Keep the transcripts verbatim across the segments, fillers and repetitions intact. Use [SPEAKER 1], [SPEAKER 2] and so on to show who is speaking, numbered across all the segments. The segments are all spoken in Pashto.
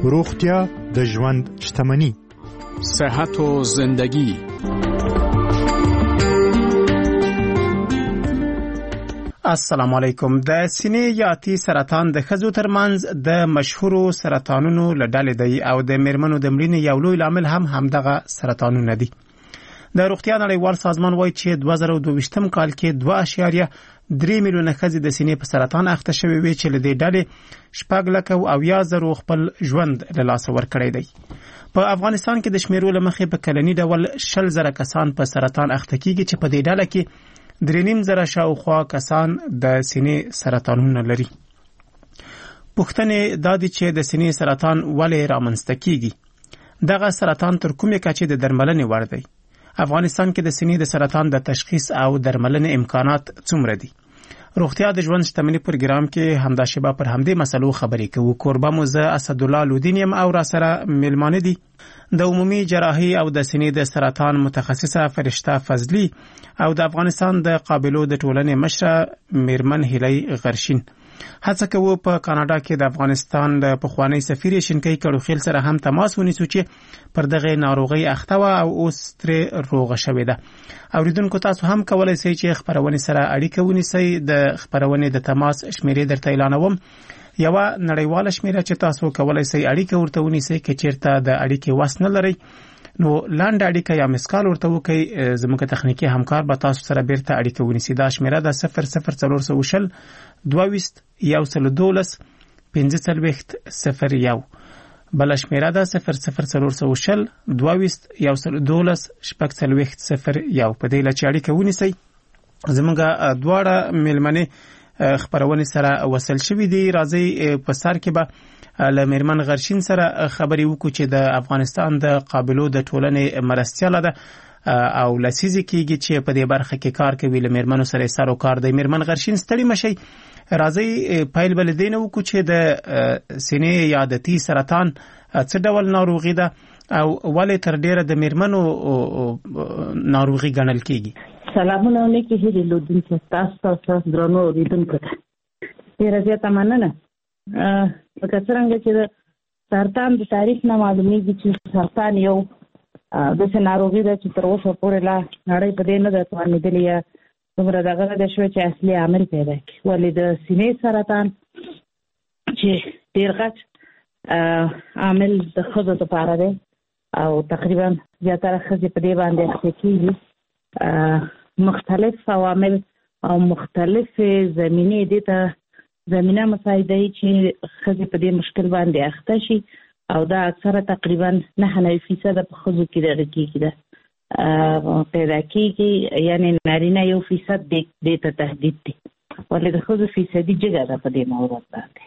[SPEAKER 1] روغتیا د ژوند شتمني.
[SPEAKER 2] صحت و زندگی.
[SPEAKER 3] السلام علیکم. د سینې یا تی سرطان د ښځو ترمنځ د مشهورو سرطانونو له ډلې دی او د میرمنو د مړینې یو لوی لامل هم همدغه سرطانونه دي. د روغتیا نړیوال سازمان وایي چې دوه زره دوه ویشتم کال کې دوه اعشاریه درې میلیونه ښځې د سینې په سرطان اخته شوې وي چې له دې ډلې شپږ لکه او اویا زره خپل ژوند له لاسه ورکړی دی. په افغانستان کې د شمیرو له مخې په کلني ډول شل زره کسان په سرطان اخته کیږي چې په دې ډله کې درې نیم زره شاوخوا کسان د سینې سرطانونه لري. پوښتنې دا دي چې د سینې سرطان ولې رامنځته کیږي؟ دغه سرطان تر کومې کچې د درملنې وړ دی؟ افغانستان کې د سینې د سرطان د تشخیص او درملنې امکانات څومره دي؟ روغتیا د ژوند شتمني پروګرام کې همدا شبا پر همدې مسلو خبرې کوو. کوربه مو زه اسدالله لودین یم او را سره میلمانه دي د عمومي جراحي او د سینې د سرطان متخصصه فرشته فضلی او د افغانستان د قابلو د ټولنې مشره میرمن هیلۍ غرشین. هڅه کوو په کاناډا کې د افغانستان د پخوانی سفیر شینکۍ کړوخیل سره هم تماس ونیسو چې پر دغه ناروغي اخته و او اوس ترې روغه شوې ده. اوریدونکو تاسو هم کولای شئ چې خبرونه سره اړیکه ونیسئ. د خبرونه د تماس شمیرې درته اعلانوم. یو نړیواله شمیره چې تاسو کولای شئ اړیکه ورته ونیسئ که چیرته د اړیکې وس نه لرئ نو لاندې اړیکه یا مسکال ورته وکړئ. زموږ تخنیکی همکار به تاسو سره بیرته اړیکه ونیسي. دا شمیره د صفر صفر څلور سوه شل دوه ویشت یو سل دولس پنځه څلوېښت صفر یو. بل شمیره ده صفر صفر څلور سوه شل دوه ویشت یو سل دولس شپږ څلوېښت صفر یو. په دې لچ اړیکه ونیسئ. زموږ دواړه میلمنې خبرونه سره وصل شوې دي. راځي په سر کې به له میرمن غرشین سره خبرې وکړو چې د افغانستان د قابلو د ټولنې مرستیاله ده او لسیزې کېږي چې په دې برخه کې کار کوي. له میرمنو سره سر او کار دی. میرمن غرشین ستړي مشئ. راځي پیل بل دینه وکړو چې د سینې یا د تی سرطان څه ډول ناروغي ده او ولې تر ډیره د میرمنو ناروغي ګڼل کېږي؟
[SPEAKER 4] سلامونه علیکم هیله لودین چې تاسو تاسو درنو لیدونکو ډیره زیاته مننه. لکه څنګه چې د سرطان د تاریخ نه معلومیږي چې سرطان یو داسې ناروغي ده چې تر اوسه پورې لا نړۍ په دې نه ده توانېدلې یا څومره دغه ده شوی چې اصلي عامل پیدا کړي. ولې د سینې سرطان چې ډېر غټ عامل د ښځو دپاره دی او تقریبا زیاتره ښځې په دې باندې اخته کېږي. مختلف عوامل او مختلفې زمینې دې ته زمینه مساعده چې ښځې په دې مشکل باندې اخته شي او دا اکثره تقریبا نهه نوي فیصده په ښځو کې دغه کېږي ده پیدا کېږي. یعنې نارینه یو فیصد دې ته تهدید دی. ولې د ښځو فیصدي جګه ده په دې موضوع باندې.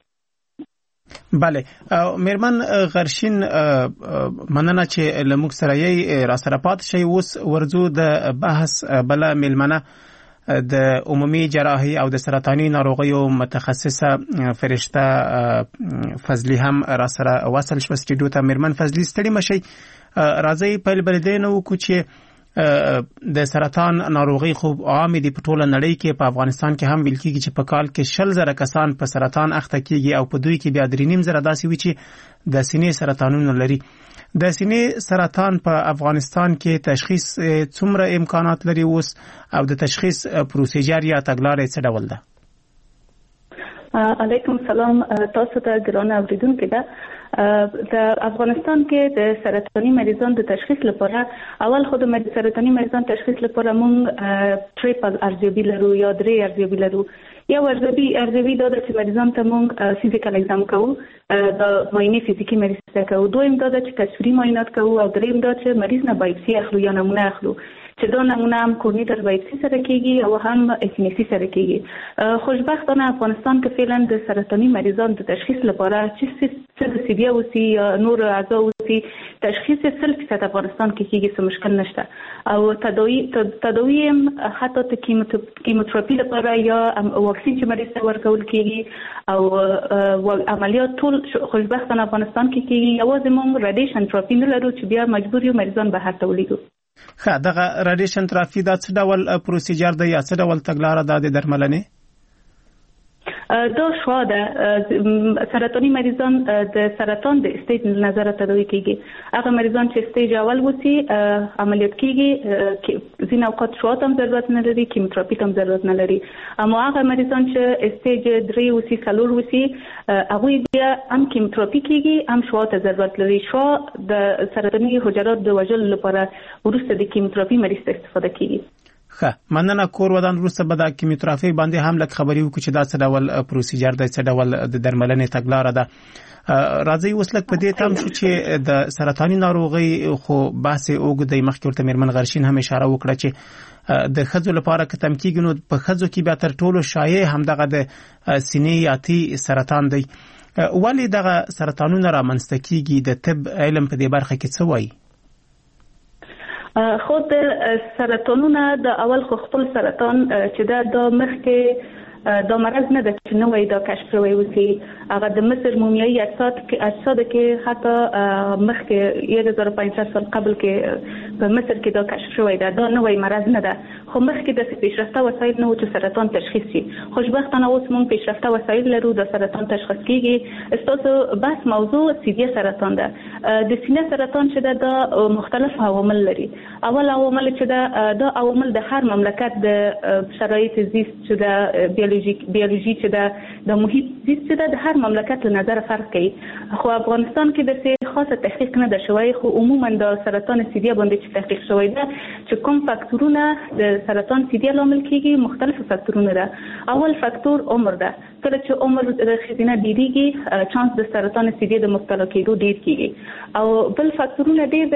[SPEAKER 3] بله. میرمن غرشین مننه چې له موږ سره یې را سره پاتې شئ. اوس ورځو د بحث بله میلمنه د عمومي جراحي او د سرطاني ناروغیو متخصصه فرشته فضلی هم را سره وصل شو سټډیو ته. میرمن فضلی ستړي مشئ. راځي پیل بل دی نو کو چې د سرطان ناروغي خو عام دي په ټوله نړۍ کې. په افغانستان کې هم ویل کېږي چې په کال کې شل زره کسان په سرطان اخته کېږي او په دوی کې بیا درې نیم زره داسې وي چې د سینې سرطانونه لري. د سینې سرطان په افغانستان کې تشخیص څومره امکانات لري اوس او د تشخیص پروسیجر یا تګلارې څه ډول ده؟
[SPEAKER 5] علیکم سلام تاسو ته ګرانه اوریدونکو ده. د افغانستان کې د سرطاني مریضان د تشخیص لپاره اول خود د سرطاني مریضان تشخیص لپاره موږ ټریپل ارزیابي لرو یا درې ارزیابي لرو. یو ارزیابي ارزیابي دا چې مریضان ته موږ فزیکل اگزام کوو، د معاینه فزیکی مریض ته کوو. دویم دا چې کشفي معاینات کوو او دریم دا چې مریض نه بایپسي اخلو یا نمونه اخلو چې دا نمونه هم کورنیټر بایپسي سره کېږي او هم اف ان سي سره کېږي. خوشبختانه افغانستان کې فعلا د سرطاني مریضان د تشخیص لپاره چې څه سی بي اوسي نور اعضاء اوسي تشخیص سل فیصد افغانستان کې کېږي، څه مشکل نشته. او تداوی تداوی هم حتی د کیموتراپي لپاره یا واکسین چې مریض ته ورکول کېږي او عملیات ټول خوشبختانه افغانستان کې کېږي. یوازې موږ رادیشن تراپي نه لرو چې بیا مجبور یو مریضان بهر ته ولیږو.
[SPEAKER 3] ښه، دغه رادیشن تراپي دا څه ډول پروسیجر دی یا څه ډول تګلاره ده د درملنې؟
[SPEAKER 5] دا شوا ده سرطاني مریضان د سرطان د استیج نظر تداوی کیږي هغه مریضان چې استیج اول وسی عملیات کیږي ځین اوقات شوا ته ضرورت نه لري کیموتراپي ته ضرورت نه لري اما هغه مریضان چې استیج درې وسی څلور وسی هغه بیا هم کیموتراپي کیږي هم شوا ته ضرورت لري شوا د سرطاني حجرات د وژلو لپاره ورسته د کیموتراپي مریض استفاده کیږي.
[SPEAKER 3] ښه مننه. کور ودان وروسته به د کیموتراپي باندې هم لږ خبرې وکړو چې دا څه ډول پروسیجر دی څه ډول د درملنې تګلاره ده. راځي اوس لږ په دې تم شو چې د سرطاني ناروغۍ خو بحث اوږد دی. مخکې ورته میرمن غرشین هم اشاره وکړه چې د ښځو لپاره که تم کېږي نو په ښځو کې بیا تر ټولو شایع همدغه د سینې یا تی سرطان دی. ولې دغه سرطانونه رامنځته کېږي؟ د طب علم په دې برخه کې څه وایي؟
[SPEAKER 5] خود سرطانونه د اول خو خپل سرطان چې دا د مخکې دا مرض نه ده چې نوې دا کشف شوی وسی هغه د مصر مومیایي اجساد کې اجساد کې حتی مخکې یک هزار و پانصد سال قبل کې په مصر کې دا کشف شوی ده. دا نوې مرض نه ده خو مخکې د پیشرفته وسایل نه و چې سرطان تشخیص شي. خوشبختانه اوس موږ پیشرفته وسایل لرو د سرطان تشخیص کیږي. استاسو بس موضوع سینې سرطان ده. د سینې سرطان چې دا مختلف عوامل لري. اول عوامل چې دا د عوامل د هر مملکت د شرایط زیست چې دا بیولوژي چې دا د محیط زیست چې دا د هر مملکت له نظر فرق کوي. خو افغانستان کې د څه خاصه تحقیق نه ده شوی خو عموما د سرطان سینې باندې چې تحقیق شوی ده چې کوم فاکتورونه د سرطان سینې لامل کیږي مختلف فاکتورونه ده. اول فاکتور عمر ده. کله چې عمر د ښځینه ډیریږي چانس د سرطان سینې د مبتلا کېدو ډیر کیږي. او بل فاکتورونه ډیر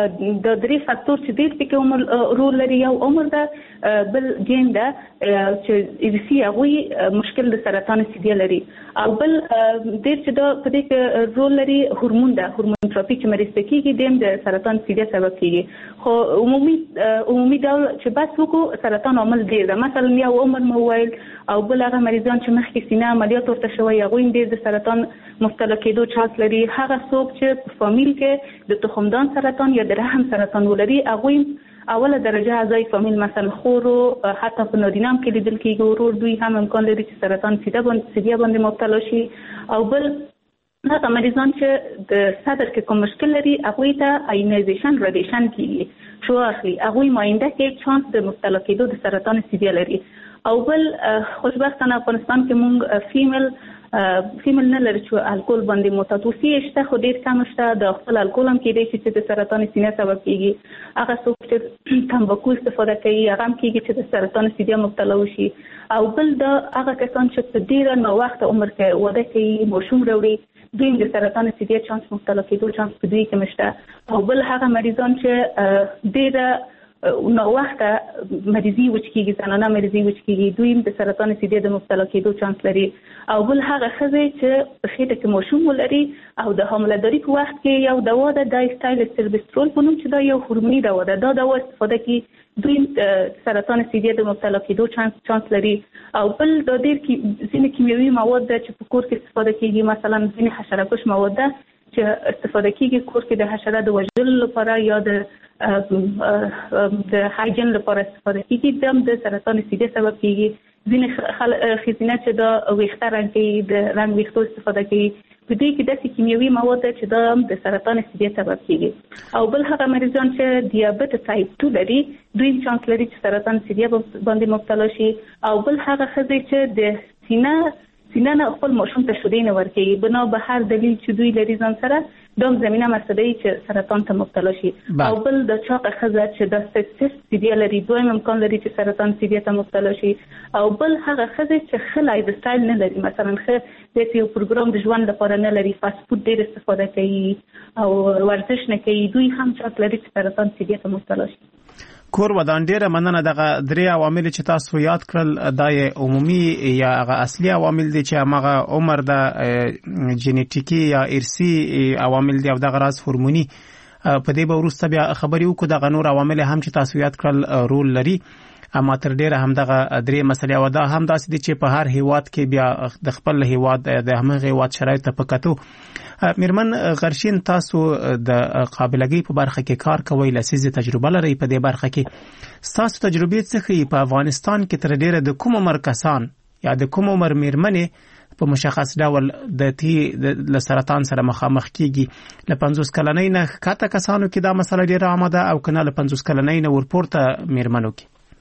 [SPEAKER 5] د درې فاکتور چې ډیر پکې عمر رول لري. یو عمر ده بل جین ده چې ایسی هغه مشکل د سرطان سینې لري او بل ډیر چې دا په دې کې رول لري هورمون ده هورمون تراپي چې مریض کېږي دیم د سرطان سینې سبب کیږي. خو عمومي عمومي ډول چې بس وکړو سرطان عامل ډیر ده. مثلا یو عمر موبایل او بل هغه مریضان چې مخکې سینه عملیات ورته شوی هغه ډیر د سرطان مبتلا کېدو چانس لري. هغه څوک چې په فامیل کې د تخمدان سرطان یا د رحم سرطان ولري هغه اوله درجه اعضای فامیل مثلا خورو حتی په نارینه کې لیدل کېږي ورور دوی هم امکان لري چې سرطان سینه باندې باندې مبتلا شي. او بل هغه مریضان چې د صدر کې کوم مشکل لري هغه ته آینایزیشن ریډیشن کیږي شو اخلي هغه ماینده کې چانس د مبتلا کېدو د سرطان سینې لري. او بل خوشبختانه افغانستان کې مونږ فیمیل فیمیل نه لري چې الکول باندې متوسي شته خو ډیر کم شته. د خپل الکول هم کې دی چې د سرطان سینې سبب کیږي. هغه څوک چې تمباکو استفاده کوي هغه هم کیږي چې د سرطان سینې مبتلا وشي. او بل د هغه کسان چې په ډیر نو وخت عمر کې واده کوي ماشوم وروړي دوی د سرطان سینې چانس مبتلا کېدو چانس په دوی کې مشته. او بل هغه مریضان چې ډیر نو وخت مریضي وچ کیږي زنانه مریضي وچ کیږي دوی د سرطان سینې د مبتلا کېدو چانس لري. او بل هغه ښځې چې په خېټه کې ماشوم ولري او د حامله‌داري په وخت کې یو دوا ده دایستایل سلبسترول په نوم چې دا یو هورموني دوا ده. دا دوا استفاده کوي دوی سرطان سینې د مبتلا کېدو چانس چانس لري. او بل د ډېر ځینې کیمیاوي مواد ده چې په کور کې استفاده کیږي مثلا ځینې حشره کش مواد ده چې استفاده کیږي کور کې د حشرات د وژلو لپاره یا د د هایجن لپاره استفاده کیږي د سرطان سینې سبب کیږي. ځینې ښځینه چې د ویښته رنګ کوي د رنګ ویښتو استفاده کوي په دې کې داسې کیمیاوي مواد چې د سرطان سینې سبب کیږي. او بل هغه مریضان چې دیابت ټایپ دو لري دوی چانس لري چې سرطان سینې باندې مبتلا شي. او بل هغه ښځې چې د سینه سینه نه خپل ماشوم ته شیدې نه ورکوي بنا به هر دلیل چې دوی لري ځان سره دا زمينه مسئله چې سرطان ته مبتلا شي. او بل د چاقه ښځه چې د سټیس سینې لري دوی امکان لري چې سرطان سینې ته مبتلا شي. او بل هغه ښځه چې ښه لایف سټایل نه لري مثلا ښه د یو پروګرام د ژوند لپاره نه لري فاست فود ډېر استفاده کوي او ورزش نه کوي دوی هم چانس لري چې سرطان سینې ته مبتلا شي.
[SPEAKER 3] کور ودان ډیره مننه. دغه درې عوامل چې تاسو یاد کړل د عمومي یا هغه اصلي عوامل دي چې هغه عمر د جینیټیکي یا ارثي عوامل دي او دغه راز هورموني په دې به وروسته بیا خبرې وکړو. دغه نور عوامل هم چې تاسو یاد کړل رول لري اما تر ډیره هم دغه درې مسلې او دا هم داسې دي چې په هر هیواد کې بیا د خپل هیواد د همغه هیواد شرایط ته پکاتو. میرمن غرشین تاسو د قابلګۍ په برخه کې کار کوئ لسیزه تجربه لرئ په دې برخه کې تاسو تجربې څه خي په افغانستان کې تر ډیره د کوم عمر کسان یا د کوم عمر میرمنې په مشخص ډول د تی د سرطان سره مخامخ کیږي؟ له پنځوس کلنۍ نه ښکته کسانو کې دا مسله ډیره عامه ده او کنه له پنځوس کلنۍ نه ورپورته میرمنو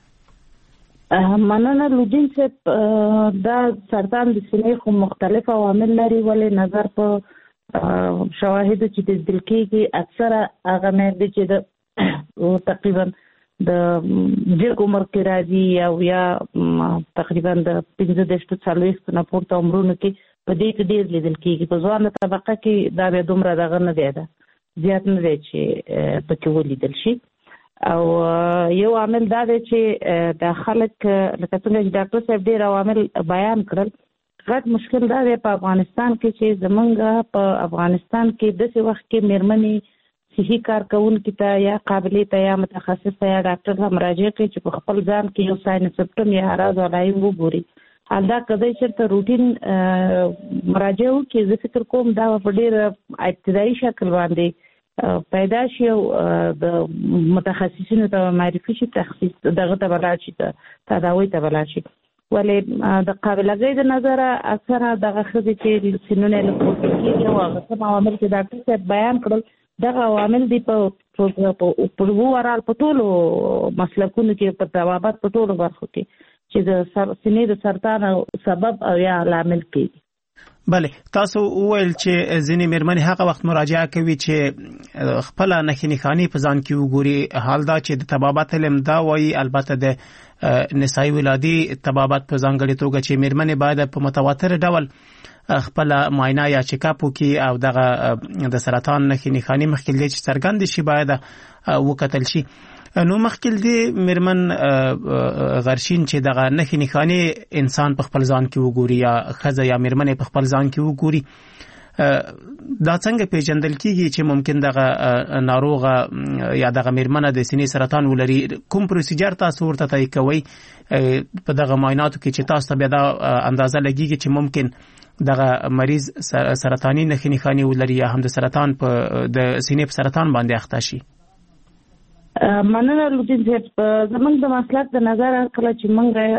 [SPEAKER 3] کې؟
[SPEAKER 4] مننه لودین صاحب، دا سرطان د سینې خو مختلف عوامل لري، ولې نظر په شواهد چې د دل کېږي اکثره هغه مېرمنې چې د تقریبا د ډېر عمر کې راځي او یا تقریبا د پنځه دېرش څلوېښت نه پورته عمرونو کې په دې کې ډېر لیدل کېږي. په ځوانه طبقه کې دا بیا دومره دغه نه دی، ده زیات نه دی چې پکې ولیدل شي. او یو عامل دا دی چې د خلک لکه څنګه چې ډاکټر صاحب ډېر عوامل بیان کړل، غټ مشکل دا دی په افغانستان کې چې زمونږ په افغانستان کې داسې وخت کې میرمنې صحي کارکونکي ته یا قابلې ته یا متخصص ته یا ډاکټر ته مراجعه کوي چې په خپل ځان کې یو ساين سپټم یا اعراض او علایم وګوري. حالدا کله چې ته روټین مراجعه وکړي، زه فکر کوم دا په ډېر ابتدایي شکل باندې پیدا شي او د متخصصینو ته معرفي شي، تخصیص دغه ته ولاړ شي، تداوی ته ولاړ شي. ولې د قابلګۍ د نظره اکثره دغه ښځې چې سینونه له پورته کېږي او هغه کوم عوامل چې ډاکټر صاحب بیان کړل، دغه عوامل دي په په اوورال په ټولو مسلکونو کې په طبابت په ټولو برخو کې چې د سینې د سرطان سبب او یا لامل کېږي.
[SPEAKER 3] بله، تاسو وویل چې ځینې میرمنې هغه وخت مراجعه کوي چې خپل نښې نښانې په ځان کې وګوري. حال دا چې د طبابت علم دا وایي، البته د نسایي ولادي طبابت په ځانګړې توګه چې میرمنې باید په متواتر ډول خپل معاینه یا چیک اپ وکړي او دغه د سرطان نښې نښانې مخکې دې چې څرګند شي باید وکتل شي. نو مخکې دې میرمن غرشین چې دغه نښې نښانې انسان په خپل ځان کې وګوري یا ښځه یا میرمن په خپل ځان کې وګوري، دا څنګه پیژندل کیږي چې ممکن دغه ناروغه یا دغه میرمنه د سینې سرطان ولري؟ کوم پروسیجر تاسو ورته طی کوئ په دغه معایناتو کې چې تاسو ته بیا دا اندازه لګیږي چې ممکن دغه مریض سرطاني نښې نښانې ولري یا هم د سرطان په د سینې په سرطان باندې اخته شي؟
[SPEAKER 4] مننه لودین صاحب، زمونږ د مسلک د نظر کله چې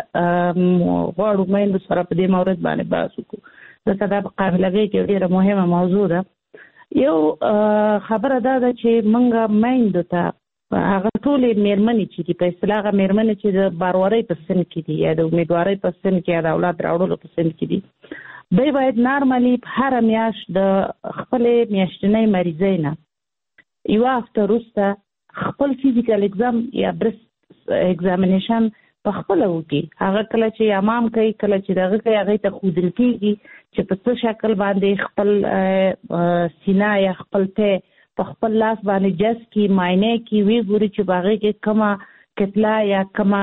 [SPEAKER 4] موږ غواړو میندو سره په دې مورد باندې بحث وکړو، ځکه دا په قابلګۍ کې ډېره مهمه موضوع ده. یو خبره دا ده چې موږ میندو ته هغه ټولې میرمنې چې دي، په اصطلاح هغه میرمنې چې د باروارۍ په سن کې دي یا د امیدوارۍ په سن کې یا د اولاد راوړلو په سن کې دي، دوی باید نارمالي هره میاشت د خپلې میاشتنۍ مریضۍ نه یوه هفته وروسته خپل فیزیکل اگزام یا برست اگزامینیشن په خپله وکړي. هغه کله چې امام کوي، کله چې دغه کوي، هغې ته ښودل کېږي چې په څه شکل باندې خپل سینه یا خپل تی په خپل لاس باندې جس کړي، معاینه کړي، ویې ګوري چې په هغې کې کومه کتله یا کومه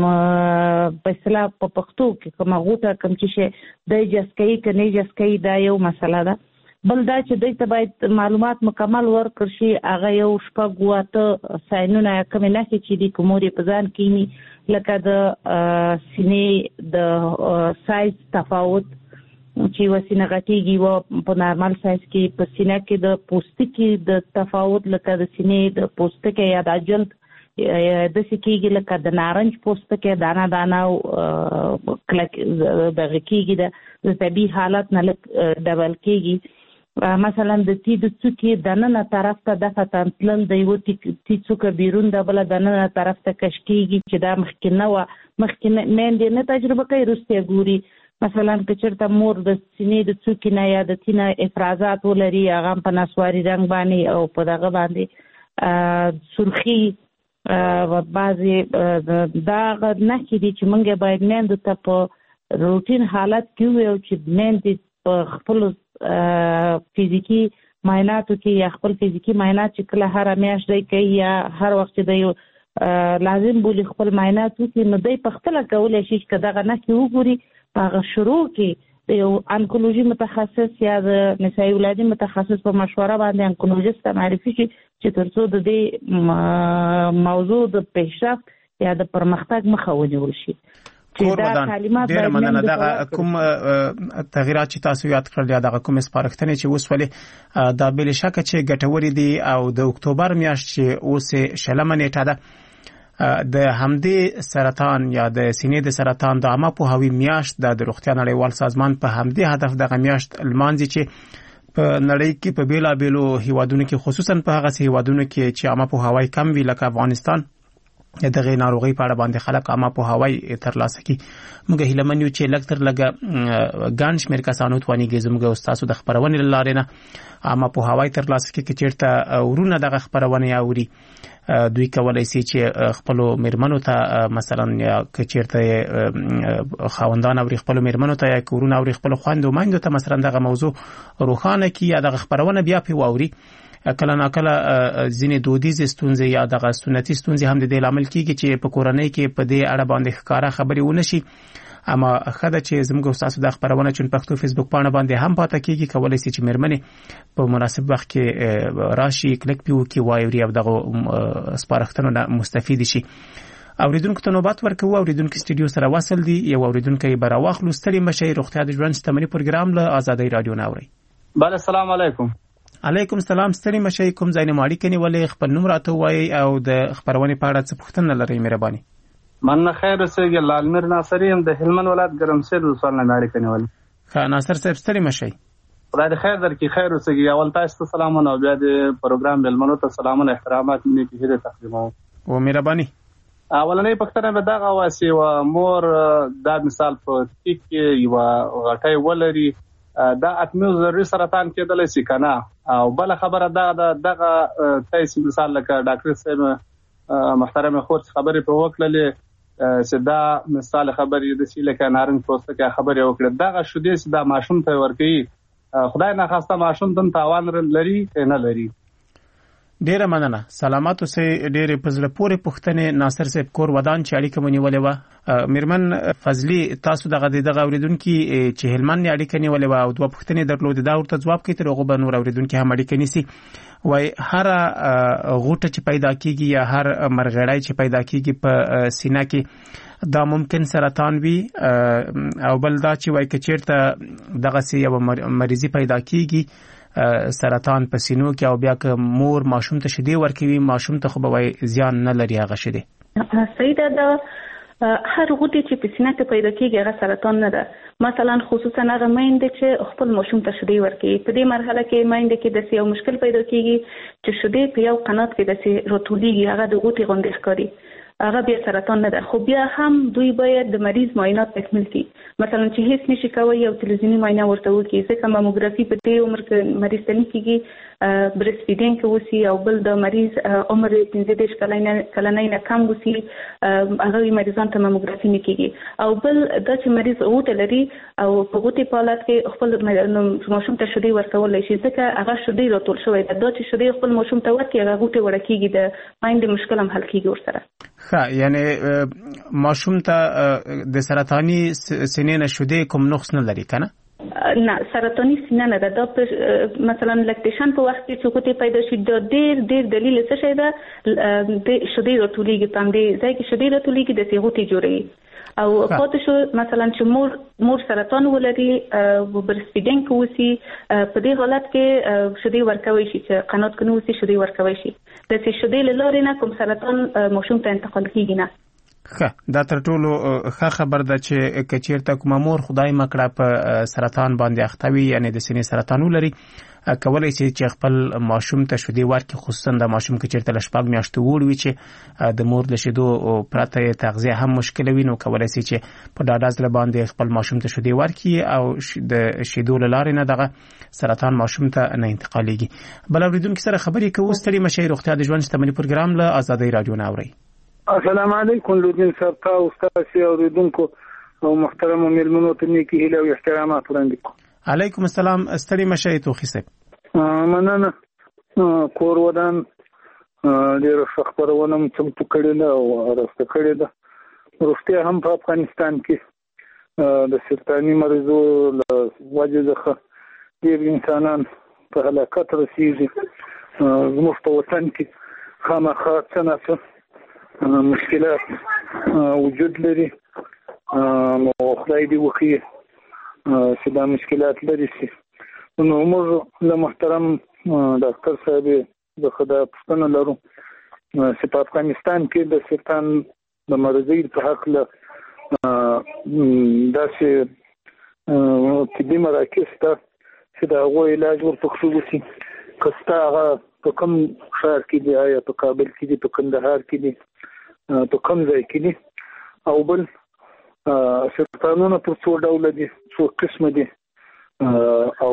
[SPEAKER 4] په اصطلاح په پښتو کې کومه غوټه کوم چې شی دی جس کوي که نه جس کوي، دا یو مسله ده. بل دا چې دوی ته باید معلومات مکمل ورکړل شي، هغه یو شپږ اووه اته ساینونه یا کومې نښې چې دي که مور یې په ځان کیني، لکه د سینې د سایز تفاوت چې یوه سینه غټېږي، یوه په نارمل سایز کې، په سینه کې د پوستکي د تفاوت لکه د سینې د پوستکي یا د جلد داسې کېږي لکه د نارنج پوستکی دانه دانه او کلک دغه کېږي، د طبیعي حالت نه لږ ډبل کېږي. مثلا د تی د څوکې دننه طرف ته دفعه تنتلل، د یوه تی څوکه بیرون د بله دننه طرف ته کش کېږي چې دا مخکې نه وه، مخکې میندې نه تجربه کوي، وروسته ګوري. مثلا که چېرته مور د سینې د څوکې نه یا د تینه افرازات ولري، هغه هم په نسواري رنګ باندې او په دغه باندې سرخي بعضې دا نښې دي چې موږ باید میندو ته په روټین حالت کې ووایو چې میندې په خپلو فزیکي معایناتو کې یا خپل فزیکي معاینات چې کله هره میاشت دی کوي یا هر وخت چې دی لازم بولي خپل معاینات وکړي، نو دی په خپله کولی شي چې دغه نښې وګوري، په هغه شروع کې د یو انکولوژي متخصص یا د نسایي ولادي متخصص په مشوره باندې انکولوژیست ته معرفي شي چې تر څو د دې موضوع د پیشرفت یا د پرمختګ مخه ونیول شي.
[SPEAKER 3] ډیره مننه. دغه کوم تغیرات چې تاسو یاد کړل یا دغه کوم سپارښتنې چې وسولې دا بل شک چې ګټورې دي او د اکتوبر میاشت چې اوس شلمه نیټه ده، د همدې سرطان یا د سینې د سرطان د عامه پوهاوي میاشت د روغتیا نړیوال سازمان په همدې هدف دغه میاشت لمانځي چې په نړۍ کې په بیلابیلو هیوادونو کې خصوصا په هغه هیوادونو کې چې عامه پوهاوی کم وي لکه افغانستان دغه ناروغي په اړه باندې خلک عامه پوهاوی ترلاسه کړي. موږ هیله من یو چې لږ تر لږه ګڼ شمېر کسانو توانیږي زموږ استادو د خپرونې له لارې نه عامه پوهاوی ترلاسه کړي چې چېرته ورونه دغه خپرونې اوري دوی کولای شي چې خپل میرمنو ته مثلا یا کچیرته خاوندان او خپل میرمنو ته یا کورونه او خپل خويندو مایندو ته مثلا دغه موضوع روخانه کی یا دغه خبرونه بیا په واوري کله ناکله ځینې دودیز ستونزې یا دغه سنتي ستونزې هم د دې لامل کیږي چې په کورنۍ کې په دې اړه باندې ښکارا خبرې ونه شي. اما خدای چې زموږ استاد د خبرونه چون پښتو فیسبوک باندې باندې هم پاتې کیږي کولای شي چې میرمنې په مناسب وخت کې راشي کلیک پیو کې وایي او دغه سپارښتنو نه مستفید شي. اوریدونکو ته نوبت ورکوو. اوریدونکو سټډیو سره وصل دي یو اوریدونکو برا واخلو. ستړي مشه روغتیا د ژوند شتمنۍ پروګرام له آزادۍ رادیو ناوړي.
[SPEAKER 6] بله السلام علیکم.
[SPEAKER 3] علیکم السلام. ستړي مشه کوم ځای نه ماړی کني ولې خپل نوم راته وایي او د خبرونه په اړه څه پوښتنه لرئ مهرباني.
[SPEAKER 6] من خیر اوسېږي لالمیر ناصري هم د هلمند ولایت ګرمسیر ولسوالۍ نه اړیکه نیولې.
[SPEAKER 3] ښه ناصر صاحب ستړي مشئ.
[SPEAKER 6] خدای دې خیر درکړي. خیر اوسېږي. اول تاسو ته سلامونه او بیا د پروګرام مېلمنو ته سلامونه احترامات نیکې هیلې تقدیموم.
[SPEAKER 3] او مهرباني.
[SPEAKER 6] اولنۍ پوښتنه به دغه وه چې یوه مور دا مثال په کیک کې یوه غټۍ ولري دا اتمیو ضروري سرطان کېدلی شي که نه. او بله خبره دغه ده دغه تاسې مثال لکه ډاکټر صاحب محترم خور خبرې په وکړلې چې دا مثال خبرې د شي لکه نارنج پوستکی خبرې وکړه دغه شیدې چې دا ماشوم ته ورکوي خدای ناخواسته ماشوم ته تاوان لري که نه لري.
[SPEAKER 3] ډیره مننه. سلامات اوسئ. ډیره په زړه پورې پوښتنې ناصر صاحب کور ودان چې اړیکه مو نیولې وه. میرمن فضلي تاسو دغه دغه اوریدونکي چې هلمند نه اړیکه نیولې وه او دوه پوښتنې درلودې دا ورته ځواب کوي تر هغو به نور اوریدونکي هم اړیکه نیسي. وای هر غوټه چې پیدا کیږي یا هر مرغړی چې پیدا کیږي په سینه کې دا ممکن سرطان وي او بل دا چې وای کچیرته دغه سی یو مریضي پیدا کیږي سرطان په سینو کې او بیا که مور ماشوم ته شیدې ورکوي ماشوم ته خو به وای زیان نه لري هغه شیدې.
[SPEAKER 5] صحیح ده. دا هر غوټه چې په سینه کې پیدا کیږي هغه سرطان نه ده. مثلا خصوصا هغه میندې چې خپل ماشوم ته شیدې ورکوي په دې مرحله کې میندې کې د یو مشکل پیدا کیږي چې شیدې په یو قنات کې د راټولیږي هغه د غوټې غوندې ښکاري هغه بیا سرطان نه ده. خو بیا هم دوی باید د مریض معاینات تکمیل کړي. مثلا چې هیڅ نشي کوي یو تلویزیوني معاینه ورته وکړي ځکه ماموګرافي په دې عمر کې مریض ته نه کیږي برست فیډینګ وسی او بل د مریض عمر پنځه دېرش کلنۍ نه کم وسی هغه مریضان ته ماموګرافي نه کیږي. او بل دا چې مریض غوټه لري او په غوټې په حالت کې خپل ماشوم ته شیدې ورکولی شي ځکه هغه شیدې راټول شوی ده. دا چې شیدې خپل ماشوم ته ورکړي هغه غوټې وړه کیږي د مایندې مشکل هم حل کیږي ورسره.
[SPEAKER 3] ښه یعنی ماشوم ته د سرطاني سینې نه شیدې کوم نقص نه لري که نه؟
[SPEAKER 5] نه سرطاني سینه نه ده. دا مثلا لکټیشن په وخت کې چې غوټې پیدا شي دا ډېر ډېر دلیل څه شی ده د شیدې راټولیږي په همدې ځای کې شیدې راټولیږي داسې غوټې جوړوي او پاتې شو مثلا چې مور مور سرطان ولري برست فیډینګ وسی په دې حالت کې شیدې ورکوي شي چې قنات کې وسی شیدې ورکوي شي داسې شیدې له لارې نه کوم سرطان ماشوم ته انتقال کیږي نه.
[SPEAKER 3] ښه دا تر ټولو ښه خبر ده چې کچیرته کومه مور خدای مکړه په سرطان باندې اخته وي یعنی د سینې سرطان ولري کولای شي چې خپل ماشوم ته شیدې ورکړي خصوصا د ماشوم کچیرته له شپږ میاشتو وړ وي چې د مور له شیدو پرته تغذیه هم مشکل وي نو کولای شي چې په ډاډه زړه باندې خپل ماشوم ته شیدې ورکړي او د شیدو له لارې نه دغه سرطان ماشوم ته نه انتقالیږي. بل اوریدونکي سره خبرې کوو. ستړي مشئ. روغتیا د ژوند شتمنۍ پروګرام له آزادۍ رادیو نه اورئ.
[SPEAKER 7] السلام علیکم لودین صاحب تا استاد اوریدونکو او محترم مېلمنو ته نیکی هیله او احترامات وړاندې کوم.
[SPEAKER 3] علیکم السلام. ستړي مشئ توخی صاحب.
[SPEAKER 7] مننه. کور ودان ډېر ښه خپرونه مو چمتو کړې ده او راسته کړې ده. روغتیا هم په افغانستان کې د سرطاني مریضو له وجې څخه ډېر انسانان په هلاکت رسېږي. زموږ په وطن کې خامخا څه نه څه مشکلات وجود لري نو خدای دې وکړي چې دا مشکلات لري شي. نو موږ له محترم ډاکټر صاحب د خدای پوښتنه لرو چې په افغانستان کې د سرطان د مرضۍ په حق له داسې طبي مراکز ته چې د هغو علاج ورته شوی شي که ستا هغه په کوم ښار کې دي آیا په کابل کې دي په کندهار کې دي په کوم ځای کې دي او بل سرطانونه پر څو ډوله دي څو قسمه دي او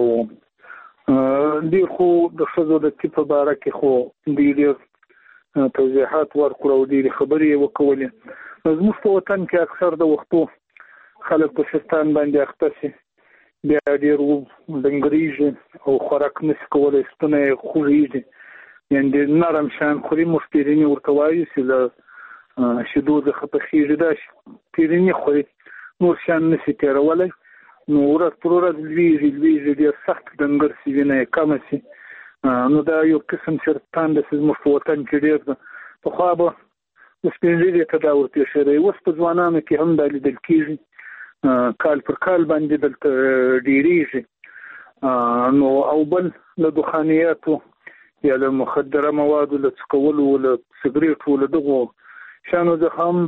[SPEAKER 7] ډېر خو د ښځو د طب په باره کې خو ډېر توضیحات ورکړو او ډېرې خبرې یې وکولې. زموږ په وطن کې اکثر د وختو خلک په سرطان باندې اخته شي بیا ډېر ډنګرېږي او خوراک نشي کولی ستونی یې خوږېږي یعنې ډېر نرم شیان خوري موږ پیریني ورته وایو چې له شیدو څخه پخېږي دا پیریني خوري نور شیان نشي تېرولی نو ورځ پر ورځ لویږي لویږي ډېر سخت ډنګر شي وینه یې کمه شي نو دا یو قسم سرطان دی چې زموږ په وطن کې ډېر ده. پخوا به د سپین ږیري تداور پېښېدی اوس په ځوانانو کې هم دا لیدل کېږي کال پر کال باندې دلته ډېرېږي نو او بل له دخانیاتو یا له مخدره موادو له څکولو له سګرېټو له دغو شیانو څخه هم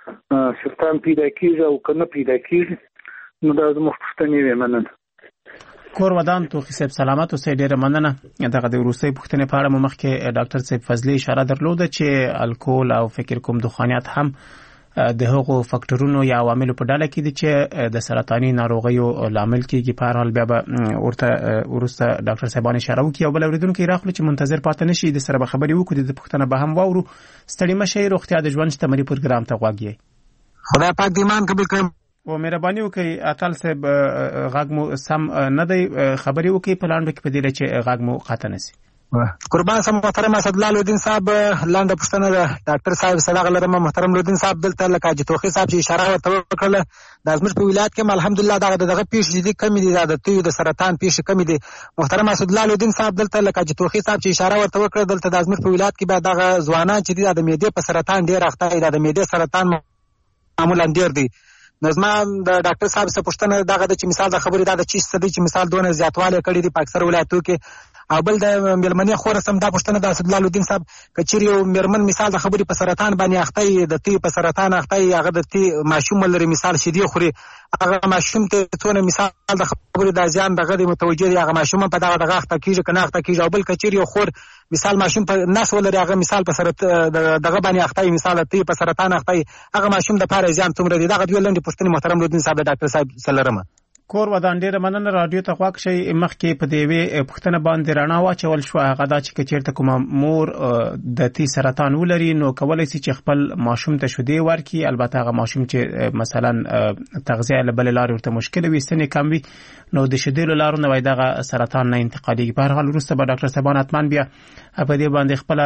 [SPEAKER 7] سرطان پیدا کېږي او که نه پیدا کېږي نو دا زموږ پوښتنې وې. مننه.
[SPEAKER 3] کور ودان توخي صاحب سلامت اوسئ. ډېره مننه. دغه د وروستۍ پوښتنې په اړه مو مخکې ډاکټر صاحب فضلي اشاره درلوده چې الکول او فکر کوم دخانیات هم د هغو فاکټورونو یا عواملو په ډله کې دي چې د سرطاني ناروغیو لامل کېږي. په هر حال بیا به ورته وروسته ډاکټر صاحبان اشاره وکړي او بل اورېدونکی راخلو چې منتظر پاتې نه شي د سره به خبرې وکړو د پوښتنه به هم واورو. ستړي مه شئ. روغتیا د ژوند شتمني پروګرام ته غوږ یئ.
[SPEAKER 8] خدای پاک دې ایمان قبول کړي.
[SPEAKER 3] او مهرباني وکړئ اتل صاحب غږ مو سم نه دی خبرې وکړئ په لاندو کې په دې چې غږ مو قطع نه شي.
[SPEAKER 8] قربان سم محترم اسدالله لودین صاحب لاندې پوښتنه ده ډاکټر صاحب صداق لرم. محترم لودین صاحب دلته لکه حاجي توخي صاحب چې اشاره ورته وکړه د زموږ په ولایت کې الحمدلله دغه دغه پیښې دي کمې دي د توی د سرطان پیښې کمې دي. محترم اسدالله لودین صاحب دلته لکه حاجي توخي صاحب چې اشاره ورته وکړه دلته د زموږ په ولایت کې به دغه ځوانان چې دي د معدې په سرطان ډېر اخته دي د معدې سرطان معمولا ډېر دي. نو زما د ډاکټر صاحب څخه پوښتنه دغه د چې مثال د خبرې دا د چې څه دی چې مثال دونه زیاتوالی کړی دی په اکثر ولایتو کې او بل د میرمنې خور سم دا پوښتنه د اسدالله لودین صاحب که چیرې یو میرمن مثال د خبرې په سرطان باندې اخته وي د تې په سرطان اخته وي هغه د تې ماشوم ولري مثال شیدې خوري هغه ماشوم ته څونه مثال د خبرې د زیان دغه د متوجه دی هغه ماشوم په دغه دغه اخته کېږي که نه اخته کېږي او بل که چیرې یو خور مثال ماشوم په نس ولري هغه مثال په سرطان دغه باندې اخته وي مثال د تې په سرطان اخته وي هغه ماشوم د پاره زیان څومره دی. دغه دوه لنډې پوښتنې محترم لودین صاحب د ډاکټر صاحب سلرمه.
[SPEAKER 3] کور ودان ډېره مننه. رادیو ته غوږ شئ. مخکې په دې یوې پوښتنه باندې رڼا واچول شوه هغه دا چې که چېرته کومه مور د تې سرطان ولري نو کولی شي چې خپل ماشوم ته شیدې ورکړي. البته هغه ماشوم چې مثلا تغذیه له بلې لارې ورته مشکله وي ستنې کم وي نو د شیدې له لارو نه وایي دغه سرطان نه انتقالېږي. په هر حال وروسته به ډاکټر صاحبان حتما بیا په دې باندې خپله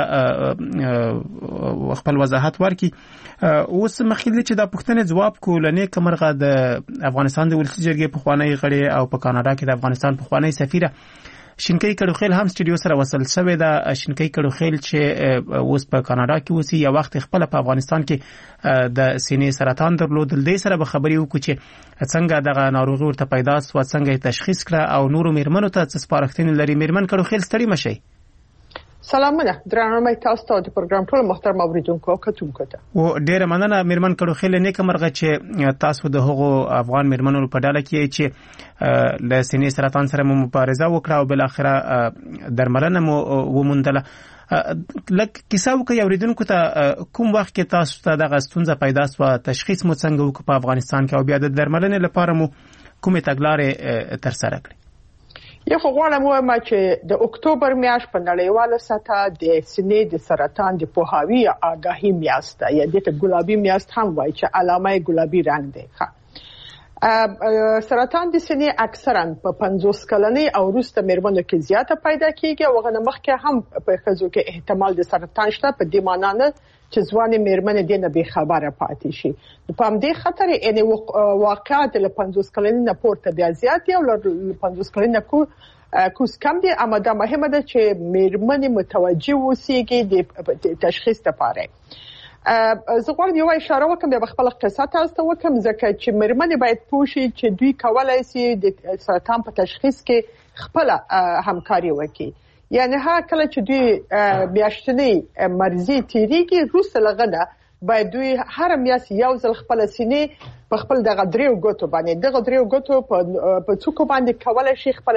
[SPEAKER 3] خپل وضاحت ورکړي. اوس مخکې چې دا پوښتنې ځواب کړو له نیکه مرغه د افغانستان د ولسي جرګې پخوانی غړی او په کاناډا کې د افغانستان پخوانی سفیره شینکۍ کړوخیل هم سټوډیو سره وصل شوې ده. شینکۍ کړوخیل چې اوس په کاناډا کې اوسي یو وخت خپل په افغانستان کې د سینې سرطان درلودل. دې سره به خبرې وکړو چې څنګه دغه ناروغي ورته پیدا شو څنګه یې تشخیص کړه او نورو میرمنو ته څه سپارښتنې لري. میرمن کړوخیل ستړي مشئ.
[SPEAKER 9] سلامونه درنه تاسو ته د پروګرام ټول محترم اوریدونکو او کتونکو ته
[SPEAKER 3] و ډیره مننه میرمن کړوخیل نیکه مرغه چې تاسو د هغو افغان میرمنو په ډله کې چې د سینې سرطان سره مبارزه وکړه او بل اخره درملنه مو وموندله. لکه کیسه وکړئ اوریدونکو ته کوم وخت کې تاسو ته دغه ستونزه پیدا شوه تشخیص مو څنګه وکړ په افغانستان کې او بیا د درملنې لپاره مو کومې تګلارې ترسره کړې؟
[SPEAKER 9] یو خو غواړم وایم چې د اکتوبر میاشت په نړیواله سطح د سینې د سرطان د پوهاوي یا آگاهي میاشت ده یا دته ګلابي میاشت هم وایي چې علامه ګلابي رنگ دی. ښه سرطان د سینې اکثرا په پنځوس کلنۍ او وروسته میرمنو کې زیاته پیدا کیږي او هغه مخکې هم په ښځو کې احتمال د سرطان شته په دې معنی نه چې ځوانې میرمنې دې نه بې خبره پاتې شي. په همدې خاطر یعنې واقعات له پنځوس کلنۍ نه پورته بیا زیات دي او له پنځوس کلنۍ نه کوس کم دي. اما دا مهمه ده چې میرمنې متوجه اوسېږي د تشخیص لپاره. زه غواړم یو اشاره وکړم بیا خپل قصه تاسو ته وکړم ځکه چې میرمنې باید پوه شي چې دوی کولای شي د سرطان په تشخیص کې خپل همکاري وکړي. یعنی ها کله چې دوی میاشتنی مرزي تیریږي روسه لغنه باید دوی هر میاس یو ځل خپل سینې په خپل دغه دریو ګوتو باندې دغه دریو ګوتو په څوک باندې کولای شي خپل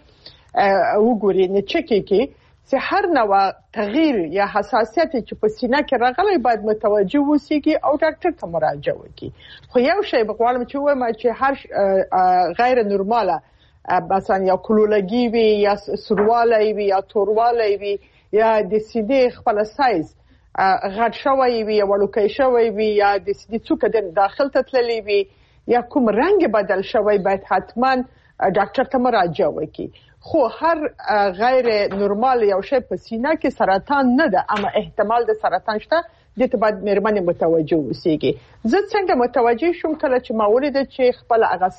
[SPEAKER 9] سینې وګوري نه چکی کی چې هر نوع تغییر یا حساسیت چې په سینه کې راغلی باید متوجه وسیږي او ډاکټر ته مراجعه وکړي. خو یو شی بغواړم چې وایم چې هر غیر نورماله مثلا یا کلولګي وي یا سروالی وي یا توروالی وي یا د سینې خپل سایز غټ شوی وي یا وړوکی شوی وي یا د سینې څوکه د داخل ته تللی وي یا کوم رنګ بدل شوی باید حتما ډاکټر ته مراجعه وکړي. خو هر غیر نورمال یو شی په سینه کې سرطان نه ده اما احتمال د سرطان شته د ته باید مېرمنې متوجه وسیږي. زه څنګه متوجه شوم کله چې ما ولید چې خپل هغه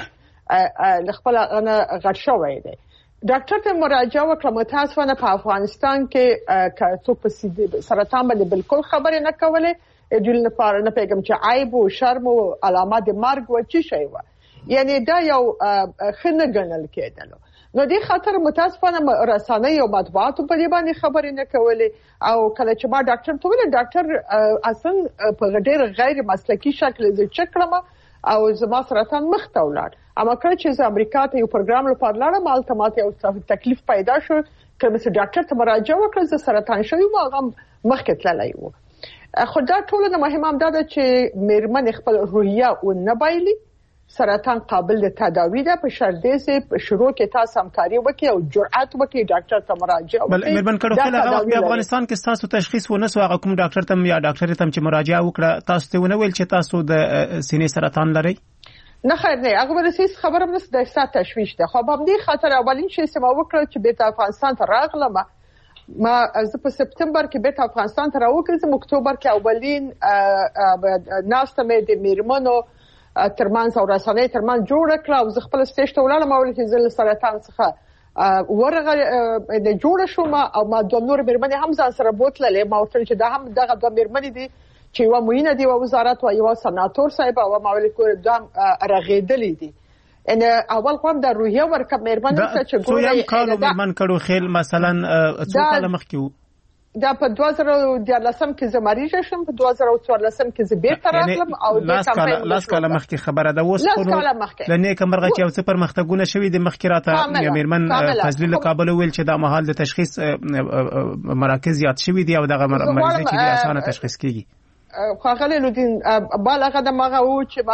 [SPEAKER 9] سایز خپل هغه غټ شوی دی ډاکټر ته مراجعه وکړه. متاسفانه په افغانستان کې که څوک په سرطان باندې بالکل خبرې نه کولې ډیل نه پاره نه پیغام چې عیب او شرم او علامات د مرګ و چی شي و یعنی دا یو خنه ګڼل کېدل. نو دې خاطر متاسفانه رسانۍ او مطبوعات په دې باندې خبرې نه کولې او کله چې ما ډاکټر ته ویل ډاکټر اصلا په ډېر غیر مسلکي شکل زه چک کړم او زما سرطان مخ ته ولاړ. اما کله چې زه امریکا ته یو پروګرام لپاره لاړم هلته ماته یو تکلیف پیدا شو که مې ډاکټر ته مراجعه وکړه زه سرطان شوی وم هغه مخکې تللی و. خو دا ټول نه مهم هم دا ده چې مېرمنې خپل روحیه ونه بایلي. سرطان قابل د تداوی ده په شرط دی چې په شروع کې تاسو همکاري وکړئ او جرأت وکړئ ډاکټر ته مراجعه وکړئ. بل
[SPEAKER 3] مېرمن کړو خلک هغه په افغانستان کې تاسو تشخیص ونه سو هغه کوم ډاکټر ته یا ډاکټر ته چې مراجعه وکړه تاسو ته ونه ویل چې تاسو د سینې سرطان لرئ؟
[SPEAKER 9] نه خیر نه هغه ورسېس خبره مس د احساس تشویش ده. خو په دې خاطر اولین شی چې ما وکړ چې بیت افغانستان ته راغلم ما از په سپتمبر کې بیت افغانستان ته راوګرځم اکتوبر کې اولین ناسته مې د میرمنو ترمنځ او رسنۍ ترمنځ جوړ کړ او زه خپل سټیج ته ولاړم او چې زل سرطان څخه ورغه د جوړ شوم او ما د نور میرمنې هم ځان سره بوتللې ما ورته چې دا هم دغه د میرمنې دي چې یو موینه دی او وزارت او یو سناتور صاحب او ماولی کور دام رغېدلې دي ان اول قوم د روحیه ورکه مېرمن ته چې
[SPEAKER 3] ګورې یو کالو مېرمن کړو خیل مثلا څو کال مخکې
[SPEAKER 9] دا په دوه زره دیارلسم کې زمریجه شم په دوه زره څوارلسم کې زه بیرته راتلم او د
[SPEAKER 3] کمپاین لاس کاله مخکې خبره ده اوس خو لنې کمرغه چې او څه پرمختګونه شوي د مخکې راته مېرمن فضلی له کابل ویل چې دا مهال د تشخیص مراکز زیات شوي دي او دغه مریض چې د اسانه تشخیص کیږي.
[SPEAKER 9] خاغلی لودین بالغه د مغه او چې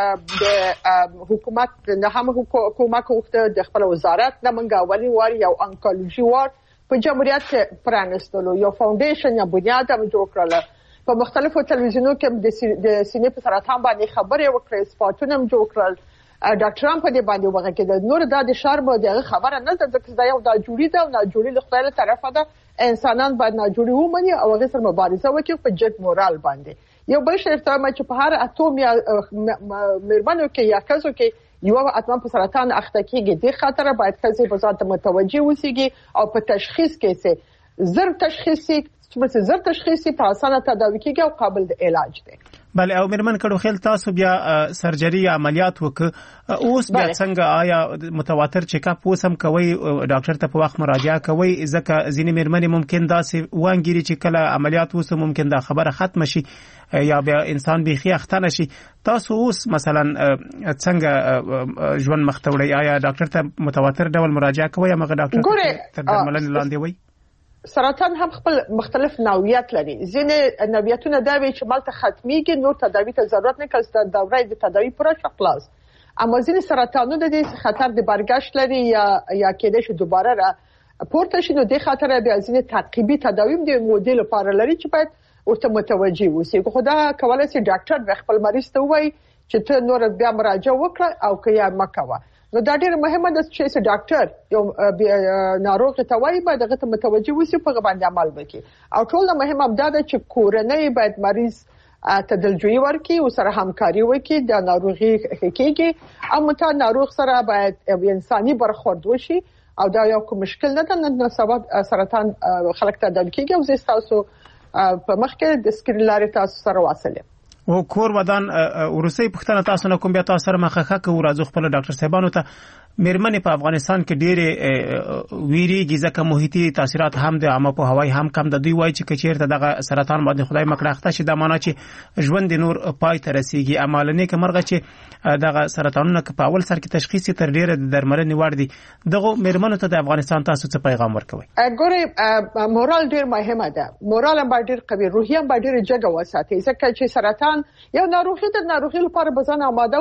[SPEAKER 9] د حکومت نه هم حکومت وخت د خپل وزارت نه منګه اولین وار یو انکولوژي وار په جمهوریت کې پرانستلو یو فاونډیشن یا بنیاد هم جوړ کړل په مختلفو تلویزیونونو کې د سینې په سرطان باندې خبرې وکړې سپاټونه هم جوړ کړل ډاکټران په دې باندې وغه کې نور د شرم د خبره نه ده چې دا یو د جوړی ده او نه جوړی له خپل طرفه ده انسانان باید نه جوړي ومني او هغه سره مبارزه وکړي په جد مورال باندې یو بل شرط ما چې په هر اتوم یا مېرمنو کې یا کسو کې یو اتوم په سرطان اخته کېږي د خطر باید کسي په ځان متوجي وسیږي او په تشخیص کې سه زر تشخیصي چې زر تشخیصي په اسانه تداوي کېږي او قابل د علاج دی.
[SPEAKER 3] بله او مېرمن کړو خیل تاسو بیا سرجري عملیات وک اوس بیا څنګه آیا متواتر چیک اپ وسم کوي ډاکټر ته په وخت مراجعه کوي ځکه ځینې مېرمنې ممکن داسې وانګيري چې کله عملیات وسه ممکن دا خبره ختم شي یا بیا انسان بيخي اختنه شي تاسو اوس مثلا څنګه ژوند مختوړی آیا ډاکټر ته متواتر ډول مراجعه کوي یا مګ ډاکټر ته درملنه لاندې وي؟
[SPEAKER 9] سرطان هم خپل مختلف نوعیت لري. ځینې نوعیتونه دا وي چې مالته ختميږي نور تداوی ته ضرورت نه کړي د دورې د تداوی پوره شخلاص اما ځینې سرطانونه د خطر د برګشت لري یا یا کېدای شي دوباره را پورته شي نو د خطر بیا ځینې تعقیبي تداوی د موډل لپاره لري چې باید ورته متوجي وسی. خدا کولای شي ډاکټر خپل مریض ته وایي چې ته نور بیا مراجعه وکړه او که یا مکوه. نو دا ډیره مهمه ده چې ډاکټر یو ناروغ ته وایي باید هغه ته متوجه وسی په باندې عمل وکړي او ټول مهمه ده چې کورنۍ باید مریض ته دلجویي ورکړي او سره همکاري وکړي د ناروغي حقیقي او متا ناروغ سره باید انساني برخورد وشي او دا یو کوم مشکل نه ده نن سبا سرطان خلک ته د کېږي او زه تاسو په مخکې د سکرین لارې تاسو سره واصله
[SPEAKER 3] او کور ودان ورسې پښتنه تاسو نه کوم بیا تاسو سره مخه کوو راځو خپل ډاکټر صاحبانو ته میرمنې په افغانستان کې ډېرې ویریږي ځکه محیطي تاثیرات هم د عامه پوهاوی هم کم د دوی وایي چې که چېرته دغه سرطان باندې خدای مکړه اخته شي دا معنا چې ژوند د نور پای ته رسیږي. اما له نیکه مرغه چې دغه سرطانونه که په اول سر کې تشخیص تر ډېره د درملنې وړ دي دغه میرمنو ته د افغانستان تاسو څه پیغام ورکوئ؟
[SPEAKER 9] ګورئ مورال ډېر مهمه ده، مورال هم باید ډېر قوي، روحیه هم باید ډېره جګه وساتئ ځکه چې سرطان یو ناروغي د ناروغي لپاره به ځان آماده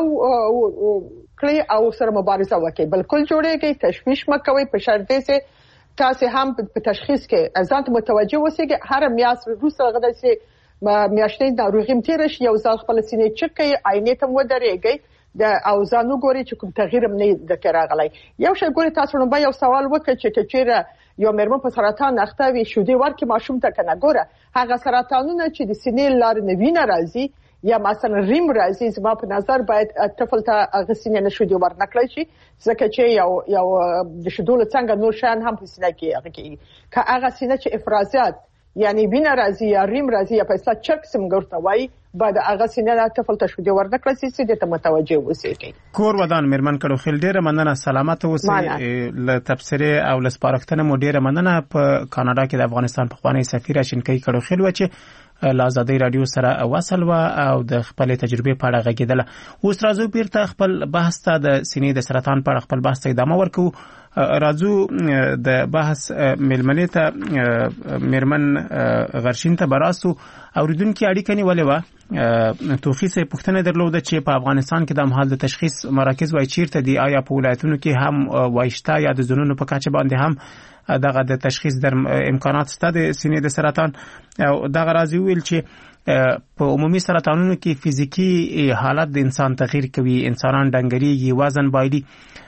[SPEAKER 9] کړئ او سره مبارزه وکړئ. بالکل جوړېږئ، تشویش مه کوئ په شرط دې چې تاسو هم په تشخیص کې ځان ته متوجه اوسئ. هر میاشت وروسته هغه داسې میاشتنۍ ناروغي هم تېره شي یو ځل خپله سینې چک کړئ، عینې ته هم ودرېږئ او ځان وګورئ چې کوم تغییر هم نه درته راغلی. یو شی ګورئ تاسو لومبه یو سوال وکړئ چې که چېرې یو میرمن په سرطان اخته وي شیدې ورکړي ماشوم ته که نه. ګوره هغه سرطانونه چې د سینې له لارې نه وینه راځي یا مثلا ریم راځي زما په نظر باید طفل ته هغه سینې نه شیدې ورنکړی شي ځکه چې یو یو د شیدو له څنګه نور شیان هم په سینه کې هغه کېږي. که هغه سینه چې افرازات یعنی وینه راځي یا ریم راځي یا په اصطلاح چرک څنګه ورته وایي باید هغه سینه نه طفل ته شیدې ورنکړی شي چې دې ته متوجه اوسېږئ.
[SPEAKER 3] کور ودان میرمن کړوخیل ډېره مننه، سلامت اوسئ. له تبصرې او له سپارښتنې مو ډېره مننه. په کاناډا کې د افغانستان پخوانی سفیر شینکۍ کړوخیل و چې له ازادۍ رادیو سره وصل و او د خپل تجربې په اړه غږېدله. اوس راځو بیرته خپل بحث ته د سینې د سرطان په اړه خپل بحث ته ادامه ورکوو. راځو د بحث میلمنې ته میرمن غرشین ته براسو. اوریدونکو اړیکه نیولې وه. توفیق صاحب پوښتنه درلوده چې په افغانستان کې د مهال د تشخیص مراکز وای چیرته دي؟ آیا په ولایتونو کې هم وایشته یا د ځونونو په کچه باندې هم دغه د تشخیص در امکانات شته د سینې د سرطان؟ او دغه راځي ویل چې په عمومي سرطانونو کې فزیکی حالت د انسان تغییر کوي، انسانان ډنګریږي، وزن بایلي.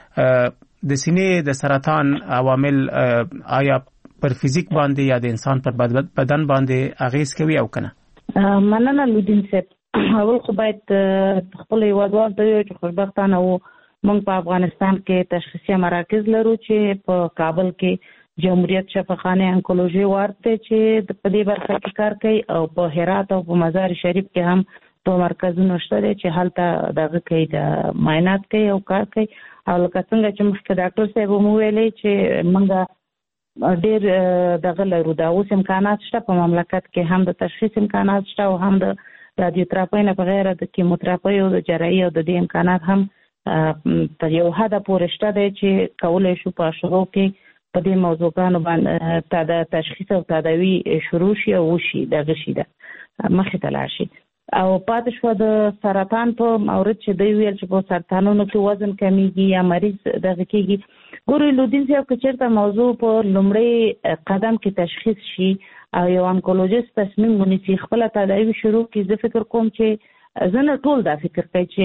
[SPEAKER 3] د سینې د سرطان عوامل آیا پر فزیک باندې یا د انسان پر بدن باندې اغیز کوي او کنه؟
[SPEAKER 4] مننه لودین صاحب. اول خو باید خپل هیوادوالو ته ووایو چې خوشبختانه وو موږ په افغانستان کې تشخیصي مراکز لرو چې په کابل کې جمهوریت شفاخانه انکولوژي ورته چې په دې برخه کې کار کوي او په هرات او په مزار شریف کې هم په مرکزونو شته چې هلته دغه کوي د معاینات کوي او کار کوي. او لکه څنګه چې مخکې ډاکټر صاحب مو ویلي چې موږ ډېر دغه لرو د اوس امکانات شته په مملکت کې، هم د تشخیص امکانات شته او هم د رادیوتراپۍ نه بغیر د کیموتراپۍ او د جراحي او د دې امکانات هم تر یو حده پورې شته دی چې کولی شو په شروع کې په دې موضوعګانو باندې د تشخیص او تداوي شروع شي او وشي دغه شي ده مخې ته لاړ شي. او پاتې شو د سرطان په مورد چې دوی ویل چې په سرطانونو کې وزن کمیږي یا مریض دغه کېږي. ګورئ لودین صاحب که چېرته موضوع په لومړی قدم کې تشخیص شي او یو انکولوژیست تصمیم ونیسي خپله تداوي شروع کړي، زه فکر کوم چې زه نه ټول دا فکر کوي چې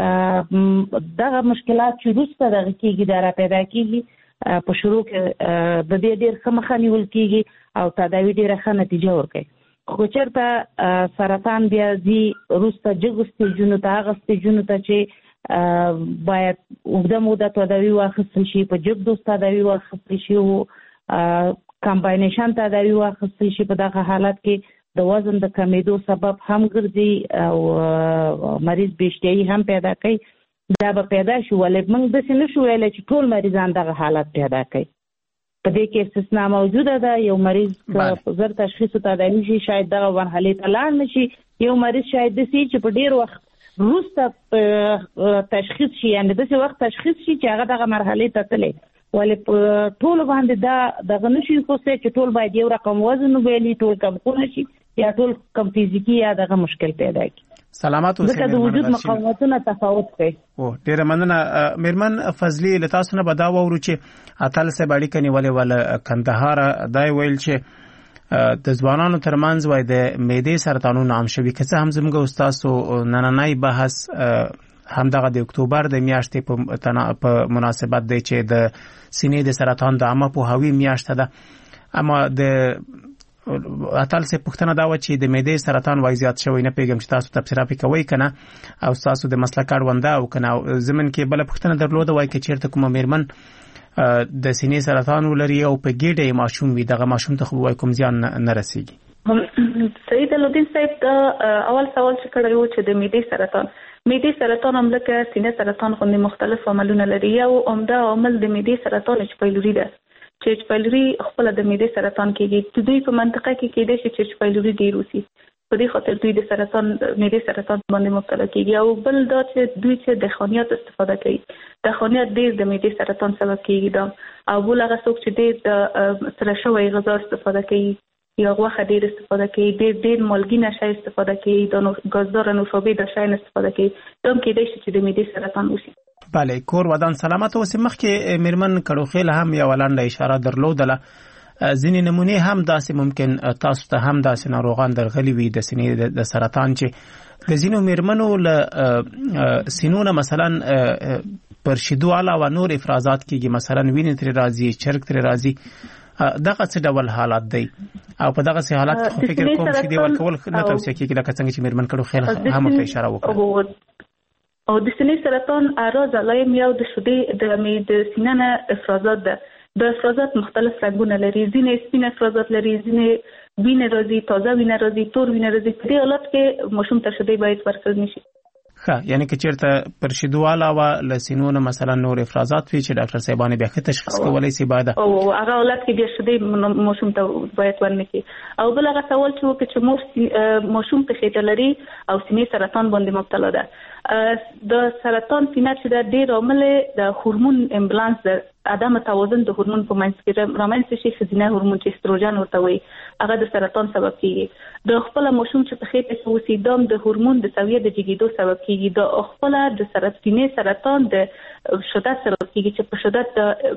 [SPEAKER 4] دغه مشکلات چې وروسته دغه کېږي دا را پیدا کېږي په شروع کې د دې ډېر ښه مخه نیول کېږي او تداوي ډېره ښه نتیجه ورکوي. خو چېرته سرطان بیا ځي وروسته جګو سټیجونو ته، هغه سټیجونو ته چې باید اوږده موده تداوي واخیستل شي، په جګ دوز تداوي واخیستل شي او کمباینیشن تداوي واخیستل شي. په دغه حالت کې د وزن د کمیدو سبب هم ګرځي او مریض بې اشتهایي هم پیدا کوي. دا به پیدا شي ولې موږ داسې نه شو ویلی چې ټول مریضان دغه حالت پیدا کوي. په دې کې استثنا موجوده ده. یو مریض زر تشخیص او تداوي شي شاید دغه مرحلې ته لاړ نه شي، یو مریض شاید داسې چې په ډېر وخت وروسته تشخیص شي، یعنې داسې وخت تشخیص شي چې هغه دغه مرحلې ته تللی. ولې په ټولو باندې دا دغه نه شي کوستی چې ټول باید یو رقم وزن وبیلي، ټول کم خونه شي یا ټول کم فزیکي یا دغه مشکل پیدا کړي.
[SPEAKER 3] سلامات اوسئ.
[SPEAKER 4] ځکه د وجود مقاومتونه تفاوت کوي.
[SPEAKER 3] او ډېره مننه میرمن فضلي. له تاسو نه به دا واورو چې اتل صاحب اړیکه نیولې وله کندهار دا ویل چې د ځوانانو ترمنځ وای د معدې سرطانونه عام شوي. که څه هم زموږ استادو نننی بحث همدغه د اکتوبر د میاشتې په مناسبت دی چې د سینې د سرطان د عامه پوهاوي میاشت ده. اما د اتل سه پښتنه دا و چې د معدې سرطان وای زیات شوی، نه پیغام چې تاسو تبصره پې کوي کنه او تاسو د مسلک اړونده او کنه زمين کې بل پښتنه درلوده وای چې چیرته کوم میرمن د سینې سرطان ولري او په ګډه ماشوم وي دغه ماشوم ته خو وای کوم ځان نه رسیږي.
[SPEAKER 5] سید لودین صاحب اول سوال چې کړی و چې د معدې سرطان معدې سرطان هم لکه سینه سرطان غوندې مختلف عملونه لري. یو عمده عامل د معدې سرطان اچ پایلوري ده چې اچ پایلوري خپل د معدې سرطان کېږي. د دوی په منطقه کې کېدای شي چې اچ پایلوري ډیر وسی، په دې خاطر دوی د سرطان معدې سرطان باندې مبتلا کېږي. او بل دا چې دوی چې د خانیات استفاده کوي، د خانیات ډیر د معدې سرطان سبب کېږي دا. او بل هغه څوک چې ډیر د سره شوی غذا استفاده کوي یا غوښه ډیر استفاده کوي، ډیر ډیر مالګینه شی استفاده کوي، د ګازدار نوشابې د شی استفاده کوي، دوم کېدای شي چې د معدې سرطان وشي.
[SPEAKER 3] بله، کور ودان سلامت اوسې. مخکې میرمن کړوخیل هم یو لاندې اشاره درلودله، ځینې نمونې هم داسې ممکن تاسو ته هم داسې ناروغان درغلي وي د سینې د سرطان چې د ځینو میرمنو له سینو نه مثلا پر شیدو علاوه نور افرازات کېږي، مثلا وینې ترې راځي، چرګ ترې راځي. دغه څه ډول حالات دی او په دغه سي حالات خو فکر کوم چې دی ورکول نه توصیه کیږي، لکه څنګه چې میرمن کړو خیال هم ته اشاره وکړه.
[SPEAKER 5] او د سینې سرطان اراز علایم یو د شودې د مید سینې نه افرازات ده. د افرازات مختلف رنگونه لري، ځینې سپین افرازات لري، ځینې وینه راځي، تازه وینه راځي، تور وینه راځي. په دې حالت کې ماشوم ته شودې باید ورکړل نشي.
[SPEAKER 3] ښه، یعنی که چیرته پر شیدو علاوه له سینو نه مثلا نور افرازات وي چې ډاکټر صاحبانه بیا ښه تشخیص کولی شي باید
[SPEAKER 5] او هغه حالت کې بیا شودې ماشوم ته باید ورنکړي. او بل هغه سوال چې وکړي چې مور ماشوم په خېټه لري او سینې سرطان باندې مبتلا ده. د سرطان سینه چې د ډېر عامل د هورمون امبالانس ده، عدم توازن د هورمون په منځ کې رامنځته شي، ښځینه هورمون چې استروجن ورته وایي، هغه د سرطان سبب کیږي. د خپل ماشوم چې په خېټه کې اوسي دام د هورمون د سویه د جګیدو سبب کیږي. د خپل د سرطاني سرطان د شدت سبب کیږي چې په شدت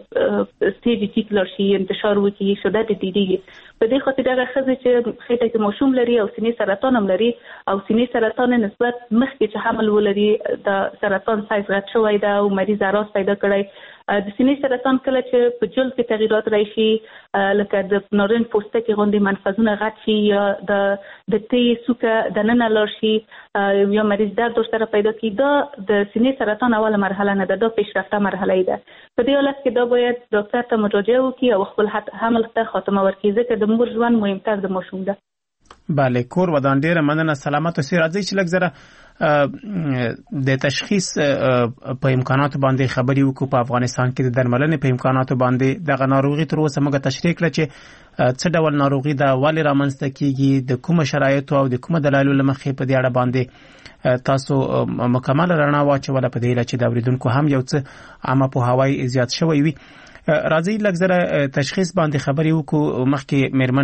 [SPEAKER 5] د سټیج ټیک لرشي، انتشار وکړي، شدت ډیریږي. په دې خاطر هغه ښځې چې خېټه کې ماشوم لري او سینې سرطان هم لري او سینې سرطان نسبت مخکې چې حمل ولري د سرطان سایز غټ شوی ده او مریض اراس پیدا کړی. د سینې سرطان کله چې په جلد کې تغیرات راشي، لکه د نارنج پوستکي غوندې منفذونه غټ شي یا د د تی سوکه د ننه لاړ شي یا مریض درد ورسره پیدا کړي، دا د سینې سرطان اوله مرحله نه ده، دا پیشرفته مرحله ده. په دې حالت کې دا باید ډاکټر ته مراجعه وکړي او خپل حمل ته خاتمه ورکړي، ځکه د مور ژوند مهمتر د ماشوم ده.
[SPEAKER 3] بله، کور ودان ډیره مننه. سلامت اوسئ. راځئ چې لږ زره د تشخیص په امکاناتو باندې خبرې وکړو. په افغانستان کې د درملنې په امکاناتو باندې دغه ناروغي تر اوسه موږ تشریح کړه چې څه ډول ناروغي ده، ولې رامنځته کیږي، د کومه شرایطو او د کومه دلایلو له مخې په دې اړه باندې تاسو مکمل رڼا واچوله، په دې اړه چې د اوریدونکو هم یو څه عامه پوهاوی زیات شوی وي. راځي لږ زره تشخیص باندې خبرې وکړو. مخکې میرمن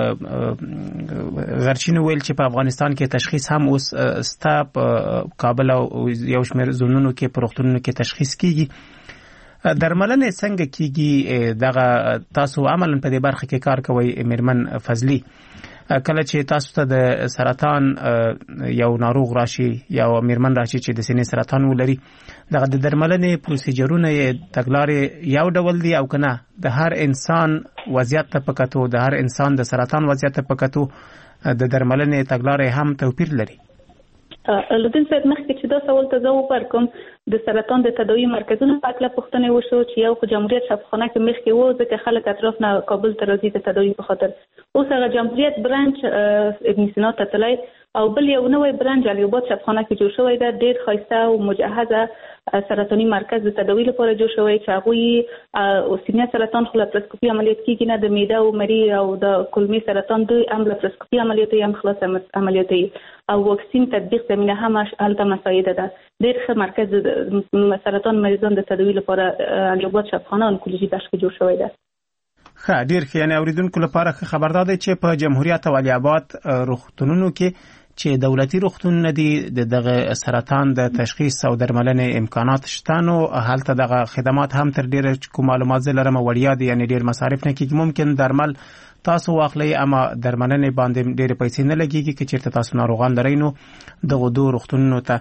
[SPEAKER 3] غرچین ویل چې په افغانستان کې تشخیص هم اوس ستا په کابل او یو شمېر ځایونو کې په روغتونونو کې تشخیص کیږي. درملنه څنګه کیږي؟ دغه تاسو عملاً په دې برخه کې کار کوي میرمن فضلی. کله چې تاسو ته د سرطان یو ناروغ راشي یا میرمن راشي چې د سینې سرطان ولري، دغه د درملنې پروسیجرونه یې تګلارې یو ډول دي او کنه د هر انسان وضعیت ته پکاتو، د هر انسان د سرطان وضعیت ته پکاتو د درملنې تګلارې هم توپیر لري؟
[SPEAKER 5] لودین صاحب، مخکې چې دا سوال ته ځواب ورکوم، د سرطان د تداوی مرکزونو په اړه پوښتنه وشو چې یو خو جمهوریت شفاخانه کې مخکې وو، ځکه خلک اطراف نه کابل ته راځي د تداوی په خاطر. اوس هغه جمهوریت برانچ ابن سینا ته تللی او بل یو نوی برانچ علیاباد شفاخانه کې جوړ شوی ده، ډېر ښایسته او مجهزه سرطاني مرکز د تداوی لپاره جوړ شوی چې هغوی سینې سرطان خو لپراسکوپي عملیات کیږي نه، د معده او مري او د کولمې سرطان دوی هم لپراسکوپي عملیات هم خلاص عملیات او واکسین تطبیق زمینه هم هلته مساعده ده. ډېر ښه مرکز د سرطان مریضان د تداوی لپاره علیاباد شفاخانه انکولوژي بخش کې جوړ شوی ده.
[SPEAKER 3] ښه، ډېر ښه. یعنې اوریدونکو لپاره ښه خبردار دی چې په جمهوریت او علیاباد روغتونونو کې چې دولتي روغتونونه دي د دغه سرطان د تشخیص او درملنې امکانات شته، نو هلته دغه خدمات هم تر ډېره کوم معلومات زه لرم وړیا دي، یعنې ډېر مصارف نه کېږي. ممکن درمل تاسو واخلئ اما درملنې باندې ډېرې پیسې نه لګېږي. که چېرته تاسو ناروغان لرئ نو دغو دوو روغتونونو ته،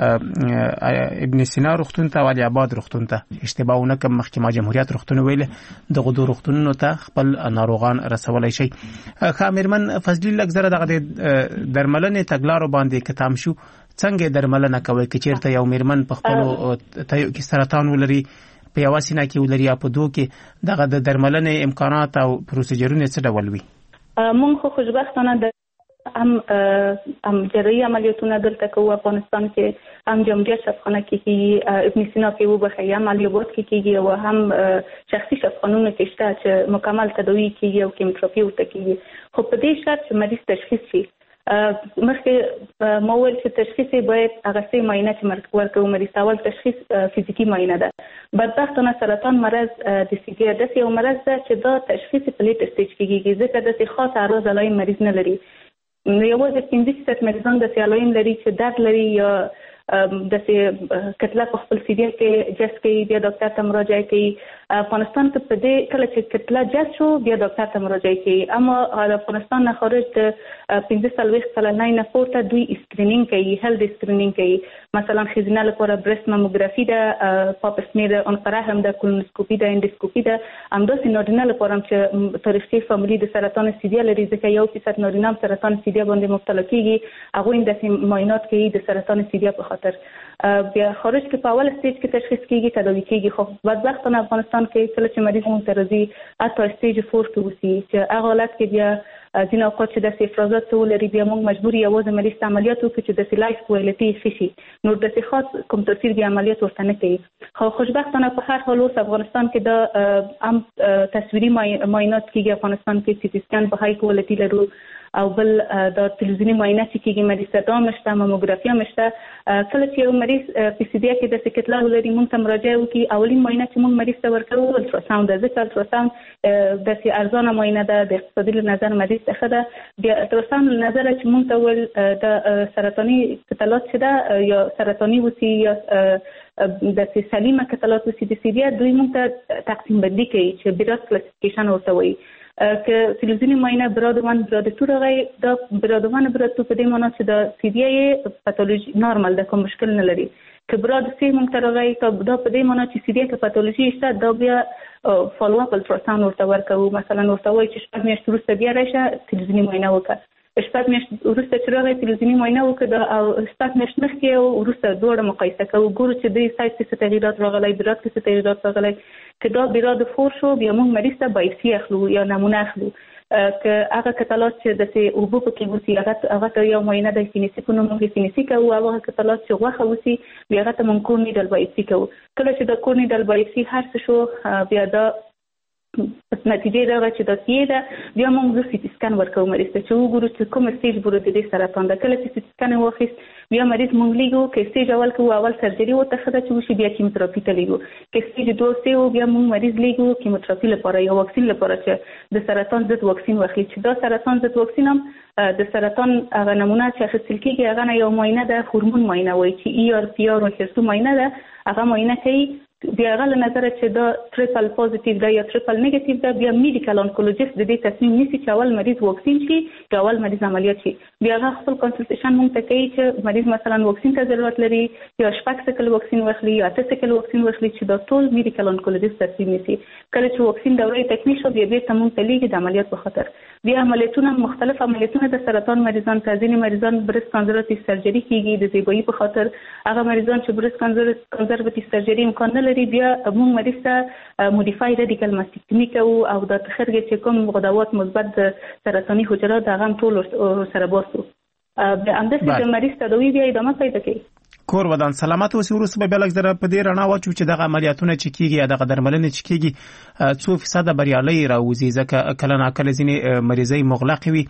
[SPEAKER 3] ابن سینا روغتون ته او علیاباد روغتون ته، اشتباه ونه کړم مخکې ما جمهوریت روغتون ویل، دغو دوو روغتونونو ته خپل ناروغان رسولی شئ. ښه میرمن فضلي، لږ زره دغه د درملنې تګلارو باندې که تام شو، څنګه درملنه کوئ؟ که چېرته یو میرمن په خپلو تیو کې سرطان ولري، په یوه سینه کې ولري یا په دوو کې، دغه د درملنې امکانات او پروسیجرونه څه ډول وي؟
[SPEAKER 5] مونږ خو خوشبختانه د هم هم جراحي عملیاتونه دلته کوو افغانستان کې، هم جمهوریت شفاخانه کې کیږي، ابن سینا کې وبخښي، هم علیاباد کې کیږي او هم شخصي شفاخانونه کې شته چې مکمل تداوی کیږي او کیموتراپي ورته کیږي. خو په دې شرط چې مریض تشخیص شي. مخکې ما ویل چې تشخیص باید هغه سه معاینه چې ورکوو مریض اول تشخیص فزیکی معاینه ده. بدبختانه سرطان مرض د سیګر داسې یو مرض ده چې دا تشخیص په لیټ سټیج کې کیږي ځکه داسې خاص اعراض علایم مریض نه لري. یوازې پنځه فیصد مریضان داسې علایم لري چې درد لري یا داسې کتله په خپل سیډي کې جس کوي، بیا ډاکټر ته مراجعه کوي. افغانستان ته په دې کله چې کتله جس شو بیا ډاکټر ته مراجعه کوي، اما د افغانستان نه خارج د پنځه څلوېښت کلنۍ نه پورته دوی اسکرینینګ کوي، هیلث اسکرینینګ کوي. مثلا ښځینه لپاره برست ماموګرافي ده، پاپ سمیر انفرا هم ده، کولونوسکوپي ده، انډوسکوپي ده. همداسې نارینه لپاره هم چې تاریخي فامیلي د سرطان سیدیا لري ځکه یو فیصد نارینه هم سرطان سیدیا باندې مبتلا کیږي، هغوی هم داسې معاینات کوي د سرطان سیدیا په خاطر. بیا خارج کې په اول سټیج کې تشخیص کیږي، تداوی کیږي. خو بدبختانه افغانستان کې کله چې مریض مونږ ته راځي حتی سټیج فور کې وسی چې هغه حالت کې بیا ځینې اوقات چې داسې افرازات ولري بیا موږ مجبور یوازې مریض ته عملیات وکړو چې داسې لایف کوالټي ښه شي، نور داسې خاص کوم تاثیر بیا عملیات ورته نه کوي. خو خوشبختانه په هر حال اوس افغانستان کې دا هم تصویري معاینات کیږي. افغانستان کې سی ټي سکین په های کوالټي لرو او بل د تلویزیوني معاینه چې کیږي مریض ته دا مشته، ماموګرافي هم شته. کله چې یو مریض پی سی بي کې داسې کتله ولري موږ ته مراجعه وکړي، اولین معاینه چې موږ مریض ته ورکوو الټراساوند ده، ځکه الټراساوند داسې ارزانه معاینه ده، د اقتصادي له نظر مریض ته ښه ده. بیا الټراساوند له نظره چې موږ ته ویل د سرطاني کتلات چې ده یا سرطاني وسی یا داسې سلیمه کتلات وسی د سی بي دوی موږ ته تقسیم بندي کوي چې بیراس کلاسیفیکیشن ورته وایي. که تلویزیونی معاینه براد ون براد تو راغی، دا براد ون براد تو په دې معنی چې د سی بی ای پاتولوژي نورمال ده، کوم مشکل نه لري. که براد سی مونږ ته راغی دا په دې معنی چې سی بی ای کې پاتولوژي شته، دا بیا فالو اپ الټراساوند ورته ورکوو. مثلا ورته وایي چې شپږ میاشتې وروسته بیا راشه تلویزیونی معاینه وکړه، شپږ میاشتې وروسته چې راغی تلویزیوني معاینه وکړه او شپږ میاشتې مخکې او وروسته دواړه مقایسه کوو، ګورو چې دوی سایز کې څه تغییرات راغلی، براد کې څه تغییرات راغلی. که دا براد فور شو بیا موږ مریض ته بایپسي اخلو یا نمونه اخلو. که هغه کتلات چې داسې اوبه پکې وسي هغه ته یو معاینه د سینسي په نوم موږ سینسي کوو، او هغه کتلات چې غوښه وسي بیا هغه ته موږ کورنیډل بایپسي کوو. کله چې د کورنیډل بایپسي هر څه شو بیا دا نتیجه راغی چې دا سی ده، بیا موږ د سی ټي سکین ورکوو مریض ته چې وګورو چې کوم سټیج بوره د دې سرطان ده. کله چې سی ټي سکین واخیست بیا مریض مونږ لیږو، که سټیج اول کوو اول سرجري ورته ښه ده چې وشي، بیا کیموتراپي ته لیږو. که سټیج دوه سي و بیا مونږ مریض لیږو کیموتراپي لپاره یا واکسین لپاره چې د سرطان ضد واکسین واخلي. چې دا سرطان ضد واکسین هم د سرطان هغه نمونه چې اخیستل کېږي هغه نه یو معاینه ده، هورمون معاینه وایي چې ای آر پی آر او هرسو معاینه ده، هغه معاینه کوي. بیا هغه له نظره چې دا ټریپل پوزیټیو ده یا ټریپل نیگیټیو ده، بیا میډیکل انکولوژیست د دې تصمیم نیسي چې اول مریض واکسین شي یا اول مریض عملیات شي. بیا هغه خپل کنسلټیشن موږ ته کوي چې مریض مثلا واکسین ته ضرورت لري یا شپږ سکل واکسین واخلي یا اته سکل واکسین واخلي، چې دا ټول میډیکل انکولوژیست تصمیم نیسي. کله چې واکسین دوره تکمیل شو بیا بیرته موږ ته لیږي د عملیات په خاطر. بیا عملیاتونه مختلف عملیاتونه د سرطان مریضان ته، ځینې مریضان برست کانزرواتیو سرجري کیږي د زیبایی په خاطر. هغه مریضان چې برست کانزرواتیو سرجري امکان نه لري بیا موږ مریض ته موډیفاید رادیکال ماستکتومي کوو او د تخرګ چې کوم غدوات مثبت د سرطاني حجرات هغه هم ټول سره باسو. بیا همداسې د مریض تداوي بیا ادامه پیدا کوي.
[SPEAKER 3] کور ودان سلامت اوسې. وروسته به بیا لږ زره په دې رڼا واچو چې دغه عملیاتونه چې کیږي یا دغه درملنې چې کیږي څو فیصده بریالۍ راوځي، ځکه کله ناکله ځینې مریضۍ مغلقې وي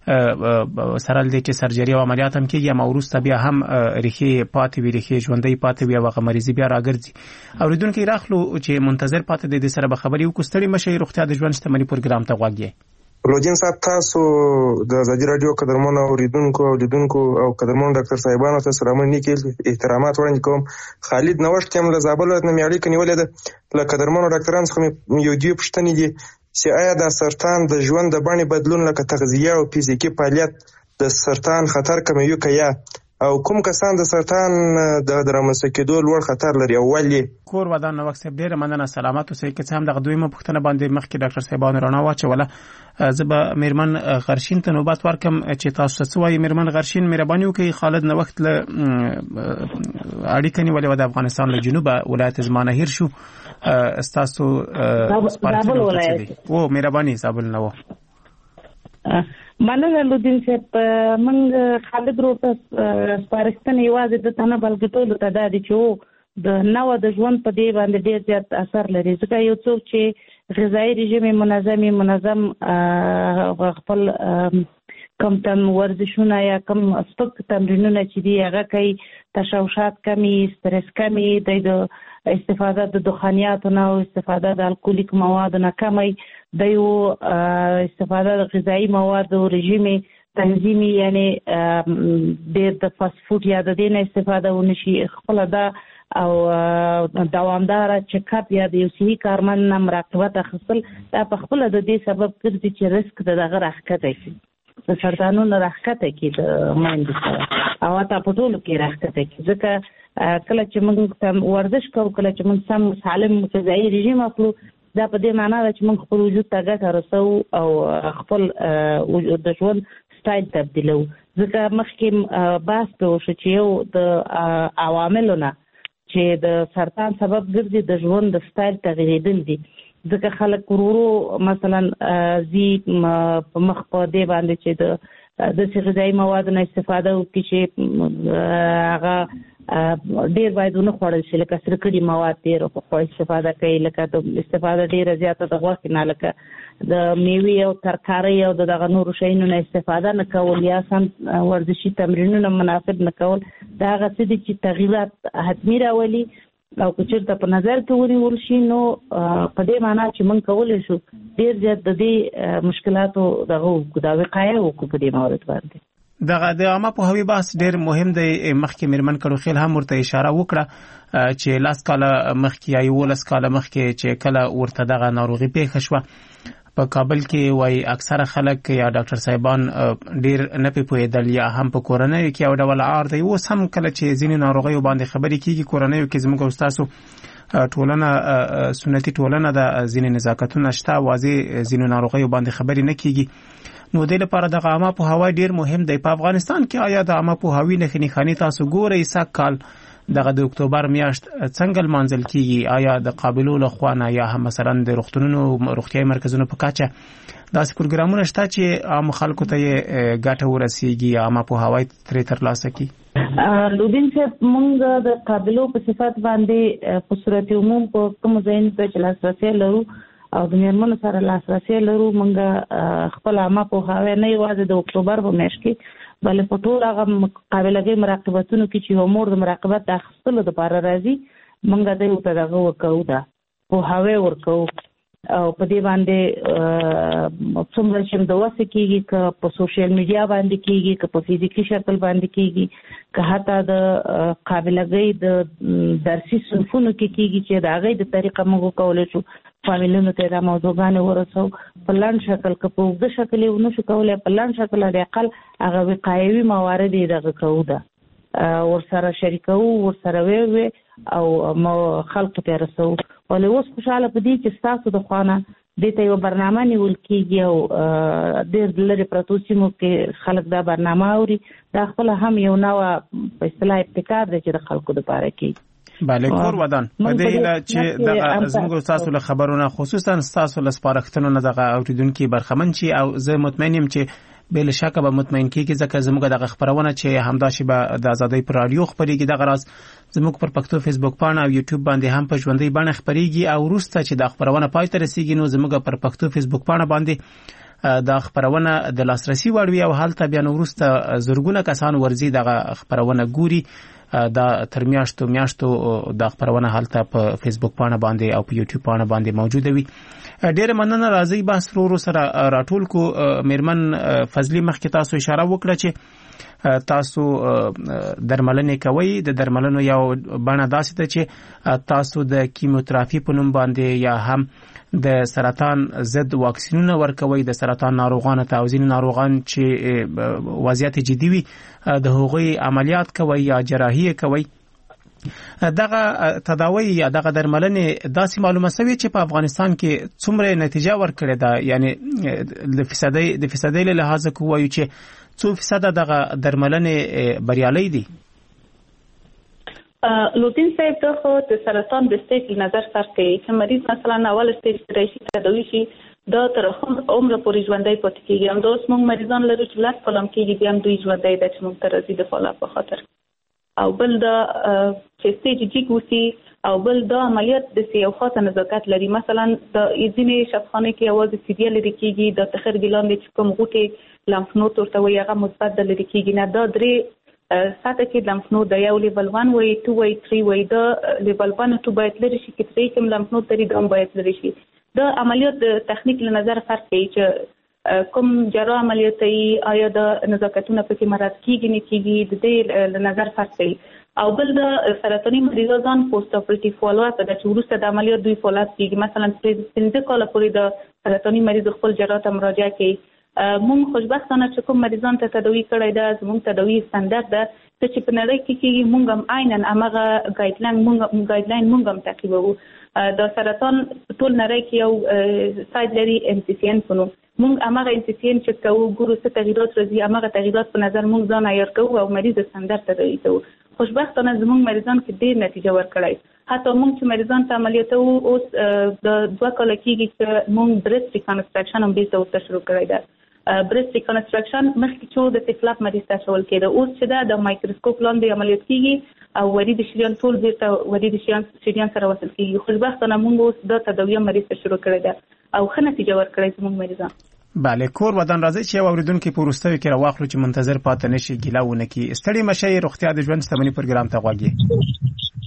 [SPEAKER 3] سره له دې چې سرجري او عملیات هم کیږي، اما وروسته بیا هم ریښې پاتې وي، ریښې ژوندۍ پاتې وي او هغه مریضي بیا راګرځي. اورېدونکي راخلو چې منتظر پاتې دی، د سره به خبرې وکړو. ستړي مشئ، روغتیا د ژوند شتمني پروګرام ته غوږ یې.
[SPEAKER 10] لوجین صاحب، تاسو د ازادي رادیو قدرمنو اوریدونکو او لیدونکو او قدرمنو ډاکټر صاحبانو ته سلامونه نیکې احترامات وړاندې کوم. خالد نوښت یم له زابل ولایت نه مې اړیکه نیولې ده. له قدرمنو ډاکټرانو څخه مې یو دوه پوښتنې دي چې آیا د سرطان د ژوند د بڼې بدلون لکه تغذیه او فزیکي فعالیت د سرطان خطر کموي که یا، او کوم کسان د سرطان د رامنځته کېدو لوړ خطر لري او ولې؟ کور ودان نوښت صاحب، ډېره مننه، سلامت اوسئ. که څه هم دغه دویمه پوښتنه باندې مخکې ډاکټر صاحبانو رڼا واچوله، زه به میرمن غرشین ته نوبت ورکم چې تاسو څه وایي. میرمن غرشین، مهرباني وکړئ. خالد نوښت له اړیکه نیولې وه د افغانستان له جنوبه، ولایت زمانهیر شو. ستاسو
[SPEAKER 4] زابل ولایت
[SPEAKER 3] او مهرباني زابل نه و.
[SPEAKER 4] مننه لودین صاحب. موږ خالد روټ سپارښتنه یوازې د تنه بلکې ټولو ته دا دي چې د نوو د ژوند په دې باندې ډېر زیات اثر لري، ځکه یو څوک چې غذایي رژیم منظم منظم خپل کم تم ورزشونه یا کم سپک تمرینونه چې دي هغه کوي، تشوشات کمی، استرس کمی، د استفاده د دخانیاتو نه او استفاده د الکولیک موادو نه کمی، د یو استفاده د غذایي موادو رژیم تنظیمي، یعنی ډېر د فاست فوډ یا د دې نه استفاده ونشي، خپل دا او دوامداره چکاپ یا د یو صحي کارمند نه مراقبت اخیستل دا په خپله د دې سبب ګرځي چې رسک د دغه راښکته شي، د سرطانونو راښکته کړي د میندو سره او حتی په ټولو کې راښکته کړي. ځکه کله چې موږ ورزش کوو، کله چې موږ سم سالم غذایي رژیم اخلو، دا په دې معنا ده چې موږ خپل وجود ته ګټه رسوو او خپل د ژوند سټایل تبدیلوو. ځکه مخکې بحث پرې وشو چې یو د عواملو نه چې د سرطان سبب ګرځي د ژوند د سټایل تغییرېدل دي، ځکه خلک ورو مثلا زی په مخ په دې باندې چې د داسې غذایي موادو نه استفاده وکړي چې هغه ډېر باید ونه خوړل شي، لکه سره کړي مواد ډېر استفاده کوي، لکه د استفاده ډېره زیاته د غوښې نه، لکه د میوې او ترکارۍ او د دغه نورو شیانو نه استفاده نه کول یا سم ورزشي تمرینونه مناسب نه کول، دا هغه څه دي چې تغییرات حتمي راولي او که چېرته په نظر کې ونیول شي نو په دې معنا چې موږ کولی شو ډېر زیات د دې مشکلاتو دغه وکړو، دا وقایه وکړو په دې مورد باندې.
[SPEAKER 3] دغه د عامه پوهاوي بحث ډېر مهم دی. مخکې میرمن کړوخیل هم ورته اشاره وکړه چې لاس کاله مخکې یا یولس کاله مخکې چې کله ورته دغه ناروغي پیښه شوه په کابل کې، وایي اکثره خلک یا ډاکټر صاحبان ډېر نه پې پوهېدل یا هم په کورنیو کې یو ډول عار دی. اوس هم کله چې ځینې ناروغیو باندې خبرې کېږي کورنیو کې زموږ او ستاسو ټولنه سنتي ټولنه ده، ځینې نزاکتونه شته، واضح ځینو ناروغیو باندې خبرې نه کېږي. نو دې لپاره د عامه پوهاوی ډېر مهم دی. په افغانستان کې آیا د عامه پوهاوي نښې نښانې تاسو ګورئ؟ سږ کال دغه د اکتوبر میاشت څنګه لمانځل کېږي؟ آیا د قابلو له خوا نه یا هم مثلا د روغتونونو روغتیایي مرکزونو په کچه داسې پروګرامونه شته چې عام خلکو ته یې ګټه ورسیږي، عامه پوهاوی ترې ترلاسه کړي؟
[SPEAKER 4] لودین صاحب، موږ د قابلو په صفت باندې په صورت عموم په کومو ځایونو ته چې لاسرسی لرو او د میرمنو سره لاسرسی لرو، موږ خپل عامه پوهاوی نه یوازې د اکتوبر په میاشت کې بلکې په ټول هغه قابلګۍ مراقبتونو کې چې یو مور د مراقبت د اخیستلو دپاره راځي، موږ دوی ورته دغه ورکوو، ده پوهاوی ورکوو او په دې باندې څومره چې د وسه کېږي، که په سوشل میډیا باندې کېږي، که په فزیکي شکل باندې کېږي، که حتی د قابلګۍ د درسي صنفونو کې کېږي چې د هغې د طریقه موږ کولی شو فامیلونو ته دا موضوعګانې ورسوو په لنډ شکل، که په اوږده شکل یې ونه شو کولی په لنډ شکل د اقل هغه وقایوي موارد یې دغه کوو، ده ورسره شریکوو، ورسره ویوې او خلکو ته رسوو. ولې اوس خوشحاله په دې چې ستاسو د خوا نه دې ته یوه برنامه نیول کېږي او ډېر لرې پرتو سیمو کې خلک دا برنامه اوري، دا خپله هم یو نوه په اصطلاح ابتکار دی چې د خلکو دپاره کېږي.
[SPEAKER 3] بله، کور ودان په دې هیله چې دغه زموږ ستاسو له خبرونه خصوصا ستاسو له سپارښتنو نه دغه اورېدونکي برخمن شي او زه مطمئن یم چې بې له شکه به مطمئن کېږي، ځکه زموږ دغه خپرونه چې همداسې به د ازادۍ پر راډیو خپرېږي، دغه راز زموږ پر پښتو فیسبوک پاڼه او یوټیوب باندې هم په ژوندۍ بڼه خپرېږي او وروسته چې دا خپرونه پای ته رسېږي نو زموږ پر پښتو فیسبوک پاڼه باندې دا خپرونه د لاسرسي وړ وي او هلته بیا نو وروسته زرګونه کسان ورځي دغه خپرونه ګوري. دا تر میاشتو میاشتو دا خپرونه هلته په فیسبوک پاڼه باندې او په یوټیوب پاڼه باندې موجوده وي. ډېره مننه. راځئ بحث ورو ورو سره راټول کو. میرمن فضلي مخکې تاسو اشاره وکړه چې تاسو درملنې کوئ. د درملنو یو بڼه داسې ده چې تاسو د کیموتراپي په نوم باندې یا هم د سرطان ضد واکسینونه ورکوي د سرطان ناروغانو ته او ځینې ناروغان چې وضعیت جدي وي د هغوی عملیات کوي یا جراحي کوي. دغه تداوی یا دغه درملنې داسې معلومه شوې چې په افغانستان کې څومره نتیجه ورکړې ده، یعنی د فیصدۍ د فیصدۍ له لحاظه کوو چې څو فیصده دغه درملنې بریالۍ دي؟
[SPEAKER 5] لوتین صاحب ته خو د سرطان د سټیج نظر سر کوي چې مریض مثلا اول سټیج راشي تداوی شي دا تر عمر پورې ژوندۍ پاتې کیږي. هم دا اوس موږ مریضان لرو چې لس کاله کېږي بیا هم دوی ژوندۍ ده چې موږ ته راځي د فالوپ په خاطر. او بل دا چې سټیج جی کوسي او بل دا عملیات د یو خاصه نزاکت لري. مثلا د ځینې شفاخانه کې یوازې سی ډي لري کېږي، د تخر ګلان چې کوم غوټې لمف نود ورته وایي هغه مثبت د لري کېږي نه. دا درې ساته کې لمف نود د یو لیول واحد وایي، دوه وایي، درې وایي. د لیول واحد تو باید لري شي کې درې کوم لمف نود لري دا هم باید لري شي. د عملیات د تخنیک له نظر فرق کوي چې کوم جراح عملیات ای آیا د نزاکتونه پکې مراد کیږي نه کیږي د دې له نظر فرق کوي. او بل د سرطاني مریضان پوسټ اپریټیو فالوپ د چې وروسته د عملیات دوی فالوپ کیږي. مثلا پنځه کاله پورې د سرطاني مریض خپل جراح ته مراجعه کوي. مونږ خوشبختانه چې کوم مریضان ته تداوی کړی ده زموږ تداوی ستاندرد ده چې په نړۍ کې کېږي مونږ هم عیناً همغه ګایډلاین مونږ ګایډلاین مونږ هم تعقیبوو. د سرطان ټول نړۍ کې یو سایډ لري ام سی سی ان په نوم. مونږ همغه ام سی سی ان چک کوو، ګورو څه تغییرات راځي، همغه تغییرات په نظر مونږ ځان عیار کوو او مریض ستاندرد تداوی کوو. خوشبختانه زموږ مریضان کې ډېر نتیجه ورکړی. حتی مونږ چې مریضان ته عملیاتوو اوس د دوه کاله کېږي چې مونږ برست ریکنسټرکشن هم بیرته ورته شروع کړی ده. برست ریکنسټرکشن مخکې چې د سیفلاپ مریض ته اچول کېده، اوس چې ده د مایکروسکوپ لاندې عملیات کېږي او ورید شریان ټول بیرته ورید شریان سره وصل کېږي. خوشبختانه مونږ اوس د تداوی مریض ته شروع کړی ده او ښه نتیجه ورکړی زموږ مریضان.
[SPEAKER 3] بله کور ودان راځي چې یو اوریدونکي په وروستیو کې راواخلو چې منتظر پاتې نشي ګیله ونه کړي. ستړي مشئ، روغتیا د ژوند شتمني پروګرام ته غواړي.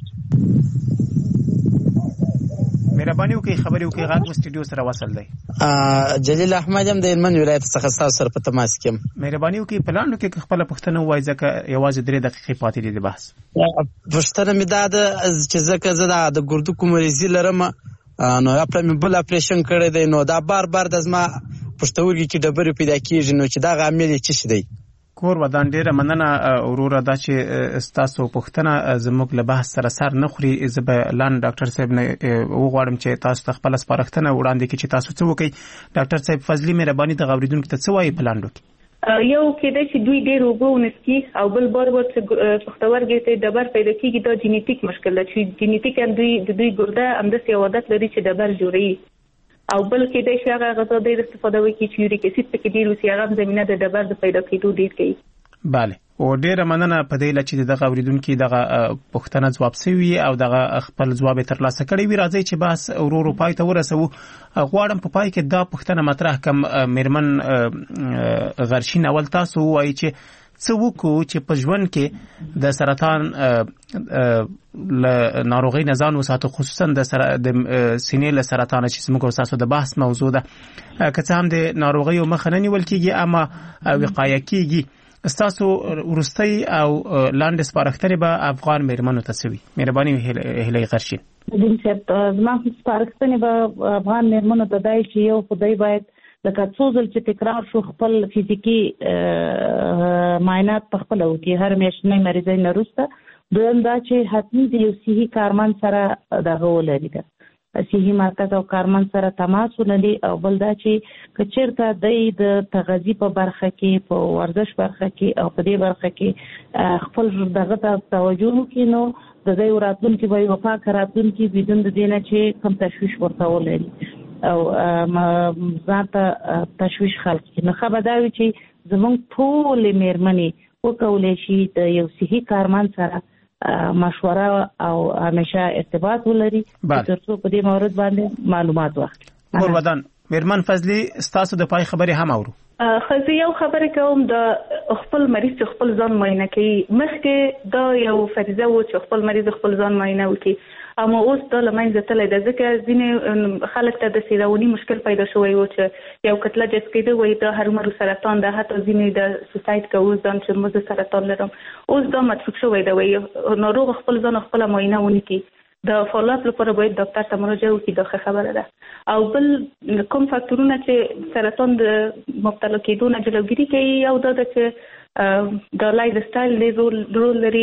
[SPEAKER 3] مهرباني وکړئ خبرې وکړئ، غږ مو سټډیو سره وصل دی.
[SPEAKER 11] جلیل احمد یم د هلمند ولایت څخه ستاسو سره په تماس کې یم.
[SPEAKER 3] مهرباني وکړئ په لاندو کې خپله پوښتنه ووایئ ځکه یوازې درې دقیقې پاتې دي د بحث.
[SPEAKER 11] پوښتنه مې دا ده چې ځکه زه د ګردو مریضي لرم نو مې بل اپریشن کړی دی، نو دا بار بار د زما پښتورګي کې ډبرې پیدا کېږي، نو چې دغه عامل یې څه شی دی؟
[SPEAKER 3] کور ودان ډیره مننه وروره دا چې ستاسو پوښتنه زموږ له بحث سره سر نه خوري. زه به لاندې ډاکټر صاحب نه وغواړم چې تاسو ته خپله سپارښتنه وړاندې کړي چې تاسو څه وکړئ. ډاکټر صاحب فضلي مهرباني دغه اورېدونکي ته څه وایي په لاندو کې؟
[SPEAKER 5] یو کېدای چې دوی ډېر اوبه ونڅکي او بل بار بار چې پښتورګي ته ډبر پیدا کېږي دا جینیټیک مشکل ده چې جینیټیک هم دوی د دوی ګرده همداسې یو عادت لري چې ډبر جوړوي. او بل کېدای چې هغه غذا ډېر استفاده وکړي چې یوریک اسید پکې ډېر وسي، هغه هم زمینه د ډبر د پیدا کېدو ډېر کوي.
[SPEAKER 3] بله او ډیره مننه په دې لچې دغه اوریدونکو دغه پوښتنه ځواب شوی او دغه خپل ځواب ترلاسه کړی وي. راځي چې بس ورو پای ته ورسو. غواړم په پای کې دا پوښتنه مطرح کم میرمن غرشین اول تاسو وایي چې څه وکړو چې په ژوند کې د سرطان له ناروغۍ نه ځان وساتو، خصوصا د سینې له سرطان چې زموږ تاسو د بحث موضوع ده. که څه هم د ناروغیو مخه نه نیول کېږي اما وقایه کېږي. ستاسو ورستۍ او لاندې سپارښتنې به افغان میرمنو ته څه وي؟ مهرباني هیلۍ غرشین.
[SPEAKER 4] دین صاحب زما سپارښتنې به افغان میرمنو ته دی چې یو خدای باید لکه څو ځل چې تکرار شو خپل فزیکي معاینات په خپله وکړي هر میاشتنۍ مریضۍ نه وروسته. دویم دا چې حتمي د یو صحي کارمند سره دغه ولري ده صحي مرکز او کارمند سره تماس ولري. او بل دا چې که چېرته دی د تغذي په برخه کې په ورزش برخه کې او په دې برخه کې خپل دغه ته توجه وکړي نو د دې راتلونکي به یو پاک راتلونکي بدون د دې نه چې کوم تشویش ورته ولري او ځان ته تشویش خلق کړي. نو ښه به دا وي چې زموږ ټولې مېرمنې وکولی شي د یو صحي کارمند سره مشوره او همیشه ارتباط ولري ترڅو په دې مورد باندې معلومات واخلي.
[SPEAKER 3] کور ودان میرمن فضلي ستاسو د پای خبرې هم اورو.
[SPEAKER 5] خزي یو خبره کوم د خپل مریض چې خپل ځان معاینه کوي. مخکې دا یو فریضه و چې خپل مریض خپل ځان معاینه وکړي، اما اوس دا له منځه تللی ده ځکه ځینې خلک ته د سیراوني مشکل پیدا شوی و چې یو کتله جذب کېده وایي دا هرومرو سرطان ده، حتی ځینې د سوساید کوو ځان چې موږ زه سرطان لرم. اوس دا متروک شوی ده وایي ناروغ خپل ځان خپله معاینه ونه کړي. د فالوپ لپاره باید ډاکټر ته مراجعه وکړي، دا ښه خبره ده. او بل کوم فاکتورونه چې سرطان د مبتلا کېدو نه جلوګیري کوي یو دا ده چې د لایف سټایل ډېر رول لري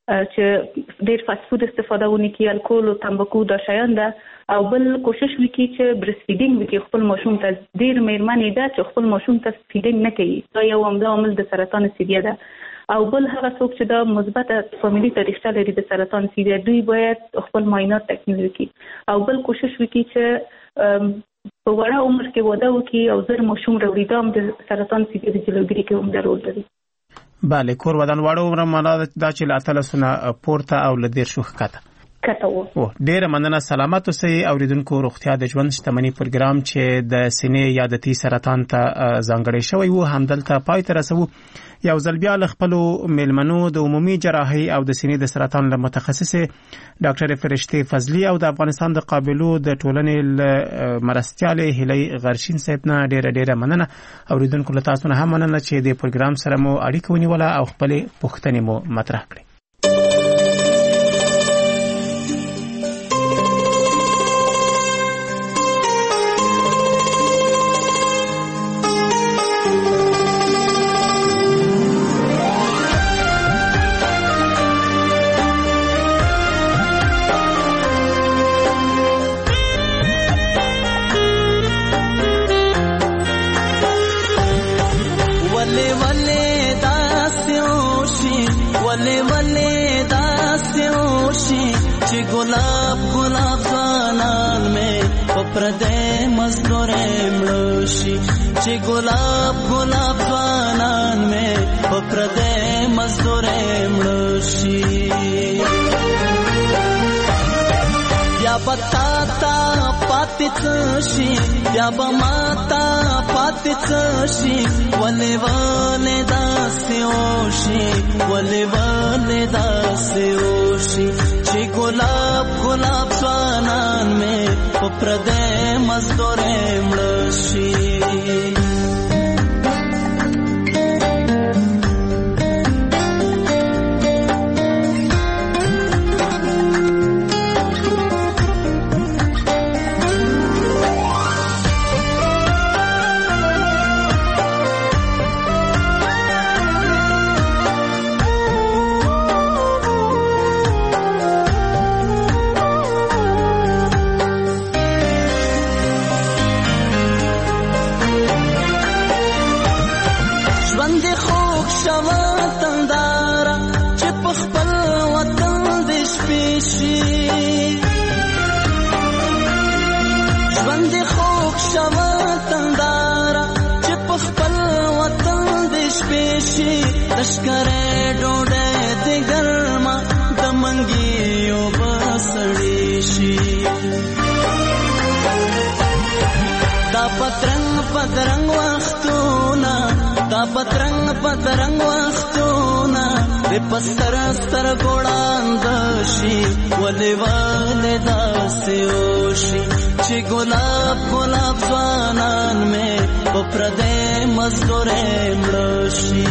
[SPEAKER 5] چې ډېر فاسټ فود استفاده ونه کړي، الکول او تمباکو دا شیان ده. او بل کوشش وکړي چې برست فیډینګ وکړي خپل ماشوم ته. ډېر مېرمنې ده چې خپل ماشوم ته فیډینګ نه کوي، دا یو عمده عامل د سرطان سیریه ده. او بل هغه څوک چې د مثبته فامیلي تاریخچه لري د سرطان سیریه دوی باید خپل معاینات تکمیل وکړي. او بل کوشش وکړي چې په وړه عمر کې واده وکړي او زر ماشوم راوړي دا هم د سرطان سینې د جلوګیري کې هم رول لري.
[SPEAKER 3] بله کور ودان واړه عمر معنا دا چې له اتلسو نه پورته او له دېرشو ښکته
[SPEAKER 5] کته و.
[SPEAKER 3] او ډیره مننه. سلامت اوسئ اوریدونکو. روغتیا د ژوند شتمنۍ پروګرام چې د سینې یا د تی سرطان ته ځانګړی شوی و همدلته پای ته رسوو. یو ځل بیا له خپلو میلمنو د عمومي جراحي او د سینې د سرطان له متخصصې ډاکټر فرشتې فضلي او د افغانستان د قابلو د ټولنې له مرستیالې هیلۍ غرشین صاحب نه ډیره ډیره مننه. اوریدونکو له تاسو نه هم مننه چې د پروګرام سره مو اړیکه ونیوله او خپلې پوښتنې مو مطرح کړې.
[SPEAKER 12] गुलाब गुलाब ज़ानान में पप्रदे मज़दूरे मृषि चे गुलाब गुलाब ज़ानान में पप्रदे मज़दूरे मृषि या बताता पातितशी या बमाता पातितशी वले वले दास्योशी वले वले दास्योशी चे गुलाब गुलाब स्वानान में पप्रदे मज़दूरे मृषि लश्करे डोडे दे गर्मा दमंगियो बसड़ीशी दा पतरंग पतरंग वख्तूना दा पतरंग पतरंग वख्तूना दे पस्तर स्तर गोड़ांदशी वले वले दास्योशी चे गुलाब गुलाब ज़वानान में पप्रदे मज़दूरे मृषि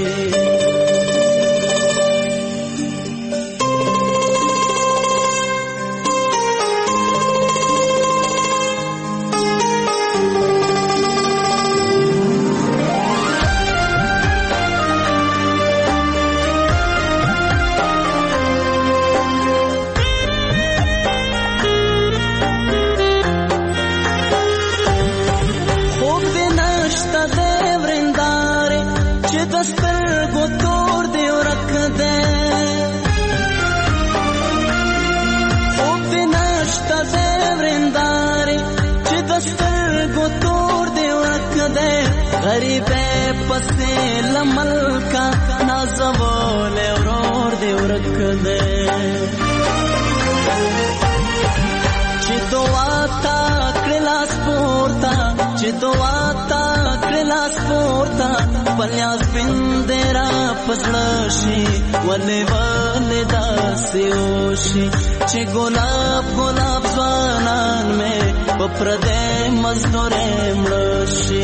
[SPEAKER 12] गरीबे पसे लमल का नाज़वोले और दे रख दे चितो आता क्लास पोर्ता चितो आता क्लास पोर्ता पल्यास बिंदेरा पसड़शी वले वले दास्योशी चे गुलाब गुलाब ज़वानान में पप्रदे मज़दूरे मृषि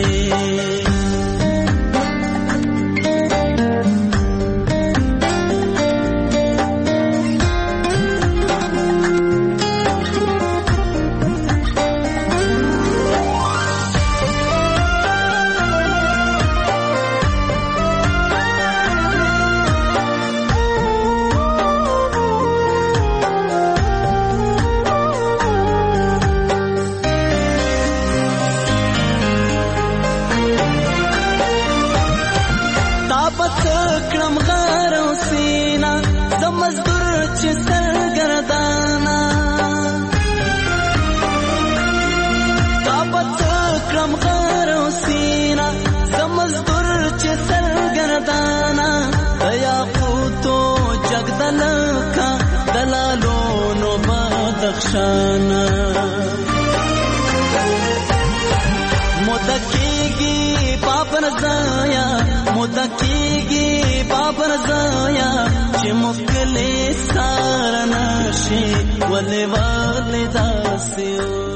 [SPEAKER 12] شانا مدکیگی پاپن زایا مدکیگی پاپن زایا چې مخکلی سارنشي ولې والې داسې